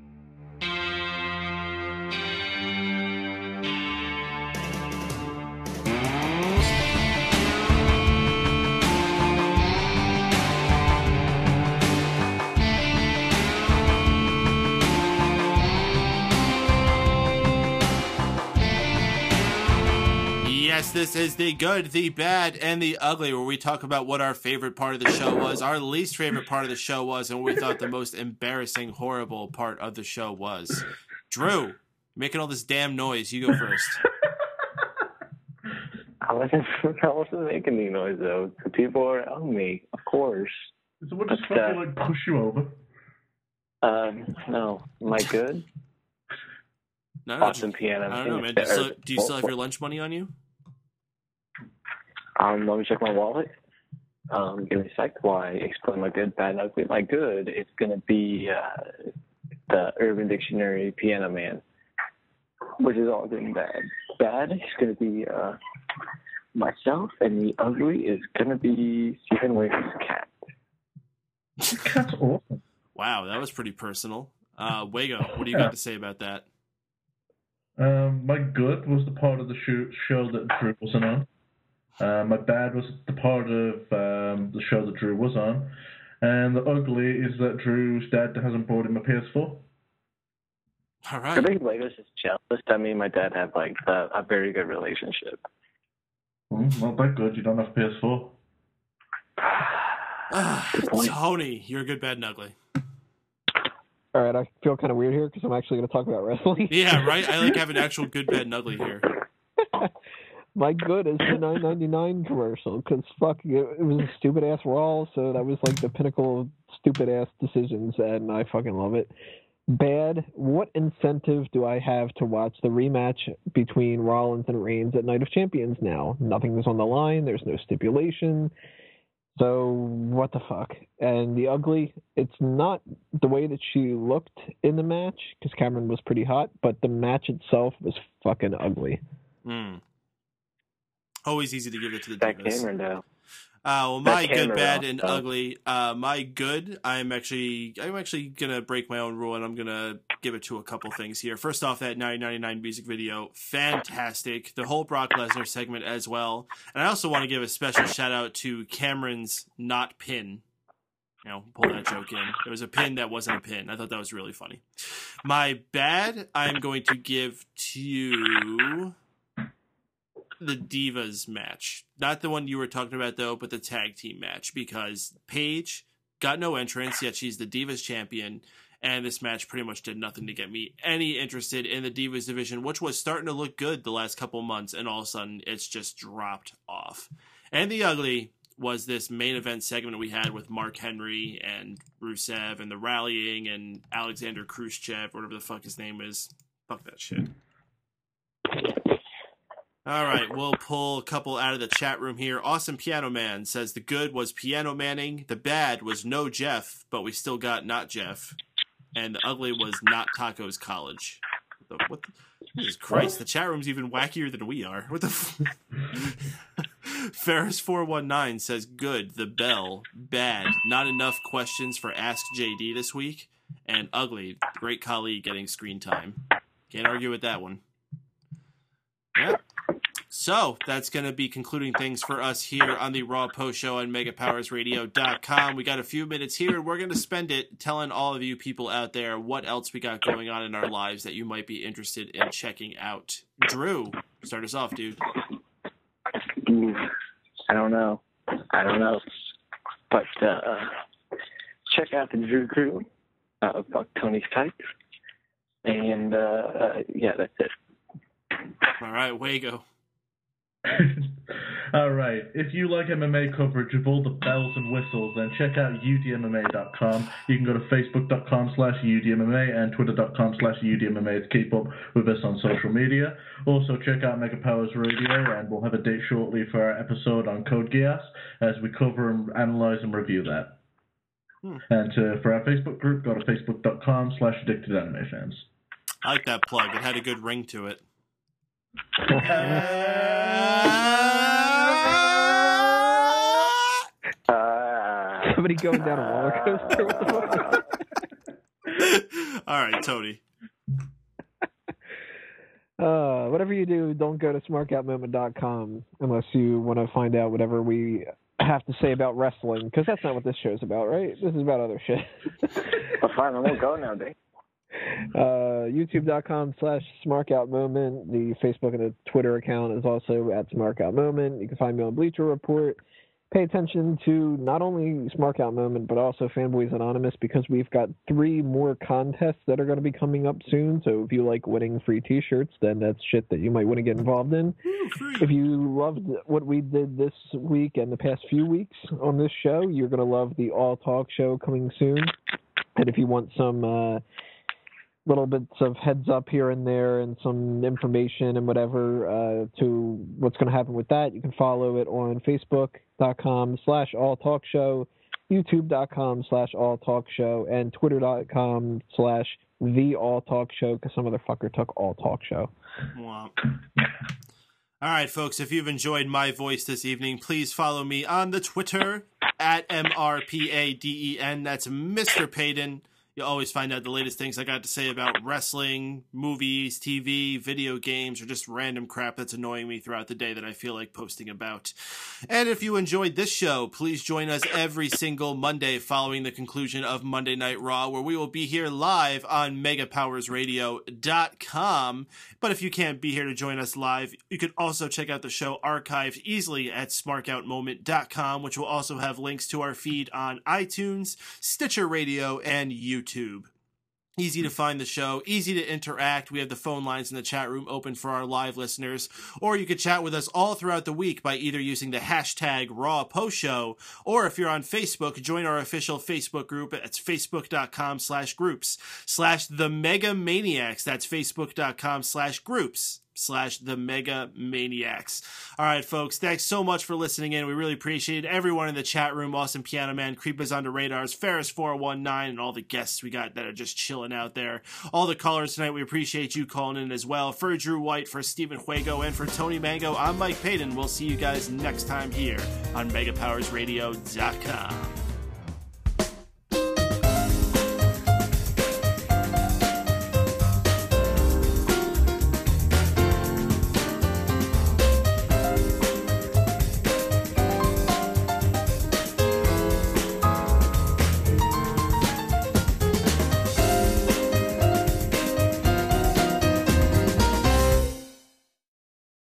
Yes, this is the good, the bad, and the ugly, where we talk about what our favorite part of the show was, our least favorite part of the show was, and what we thought the most embarrassing, horrible part of the show was. Drew, making all this damn noise. You go first. I wasn't making any noise, though. The people are on me, of course. So what, just fucking push you over? No. Am I good? No, Awesome piano. I don't know, man. Do you still have your lunch money on you? Let me check my wallet. Give me a sec while I explain my good, bad, ugly. My good, it's going to be the Urban Dictionary Piano Man, which is all good and bad. Bad is going to be myself, and the ugly is going to be Stephen Wade's cat. Cat's awesome. Wow, that was pretty personal. Wago, what do you got to say about that? My good was the part of the show that Drew wasn't on. My bad was the part of the show that Drew was on. And the ugly is that Drew's dad hasn't bought him a PS4. All right. I think Lego's just jealous. I mean, my dad had a very good relationship. Not that good. You don't have PS4. Tony, you're a good, bad, and ugly. All right, I feel kind of weird here because I'm actually going to talk about wrestling. Yeah, right? I like having actual good, bad, and ugly here. My good is the $9.99 commercial because fuck, it was a stupid ass Raw, so that was like the pinnacle of stupid ass decisions, and I fucking love it. Bad, what incentive do I have to watch the rematch between Rollins and Reigns at Night of Champions now? Nothing is on the line. There's no stipulation. So what the fuck? And the ugly, it's not the way that she looked in the match because Cameron was pretty hot, but the match itself was fucking ugly. Always easy to give it to the That divas. Cameron, though. Well, my good, Cameron bad, off, and though. ugly. My good, I'm actually gonna break my own rule, and I'm gonna give it to a couple things here. First off, that 1999 music video, fantastic. The whole Brock Lesnar segment as well, and I also want to give a special shout out to Cameron's not pin. Pull that joke in. There was a pin that wasn't a pin. I thought that was really funny. My bad, I'm going to give to the Divas match. Not the one you were talking about, though, but the tag team match. Because Paige got no entrance, yet she's the Divas champion. And this match pretty much did nothing to get me any interested in the Divas division, which was starting to look good the last couple months. And all of a sudden, it's just dropped off. And the ugly was this main event segment we had with Mark Henry and Rusev and the Rallying and Alexander Khrushchev, whatever the fuck his name is. Fuck that shit. All right, we'll pull a couple out of the chat room here. Awesome Piano Man says the good was Piano Manning, the bad was no Jeff, but we still got not Jeff, and the ugly was not Tacos College. What the Jesus Christ, the chat room's even wackier than we are. What the Ferris419 says good, the bell, bad, not enough questions for Ask JD this week, and ugly, great colleague getting screen time. Can't argue with that one. Yep. So that's going to be concluding things for us here on the Raw Post Show on MegaPowersRadio.com. We got a few minutes here, and we're going to spend it telling all of you people out there what else we got going on in our lives that you might be interested in checking out. Drew, start us off, dude. I don't know. But check out the Drew Crew, Buck Tony's Tights, and yeah, that's it. All right, Wago. All right. If you like MMA coverage with all the bells and whistles, then check out udmma.com. You can go to facebook.com/udmma and twitter.com/udmma to keep up with us on social media. Also, check out Mega Powers Radio, and we'll have a date shortly for our episode on Code Geass as we cover and analyze and review that. And for our Facebook group, go to facebook.com/addictedanimefans. I like that plug. It had a good ring to it. Somebody going down a roller coaster. All right, Tony. Whatever you do, don't go to smarkoutmoment.com unless you want to find out whatever we have to say about wrestling, because that's not what this show's about, right? This is about other shit. Well, fine, I won't go now, Dave. YouTube.com/SmarkOutMoment. The Facebook and the Twitter account is also at SmarkOutMoment. You can find me on Bleacher Report. Pay attention to not only Smark Out Moment, but also Fanboys Anonymous, because we've got 3 more contests that are going to be coming up soon. So if you like winning free t-shirts, then that's shit that you might want to get involved in. If you loved what we did this week and the past few weeks on this show, you're going to love the All Talk show coming soon. And if you want some little bits of heads up here and there and some information and whatever to what's going to happen with that, you can follow it on Facebook.com/alltalkshow, YouTube.com/alltalkshow, and Twitter.com/thealltalkshow, because some motherfucker took All Talk Show. Wow. All right, folks, if you've enjoyed my voice this evening, please follow me on the Twitter at MRPADEN. That's Mr. Payden. You'll always find out the latest things I got to say about wrestling, movies, TV, video games, or just random crap that's annoying me throughout the day that I feel like posting about. And if you enjoyed this show, please join us every single Monday following the conclusion of Monday Night Raw, where we will be here live on MegaPowersRadio.com. But if you can't be here to join us live, you can also check out the show archived easily at SmarkOutMoment.com, which will also have links to our feed on iTunes, Stitcher Radio, and YouTube. Easy to find the show, easy to interact. We have the phone lines in the chat room open for our live listeners, or you could chat with us all throughout the week by either using the hashtag #RawPostShow, or if you're on Facebook, join our official Facebook group. It's facebook.com/groups/TheMegaManiacs. That's facebook.com/groups/TheMegaManiacs. All right, folks, thanks so much for listening in. We really appreciate everyone in the chat room. Awesome Piano Man, Creepers Under Radars, Ferris419, and all the guests we got that are just chilling out there. All the callers tonight, we appreciate you calling in as well. For Drew White, for Stephen Juego, and for Tony Mango, I'm Mike Payden. We'll see you guys next time here on MegaPowersRadio.com.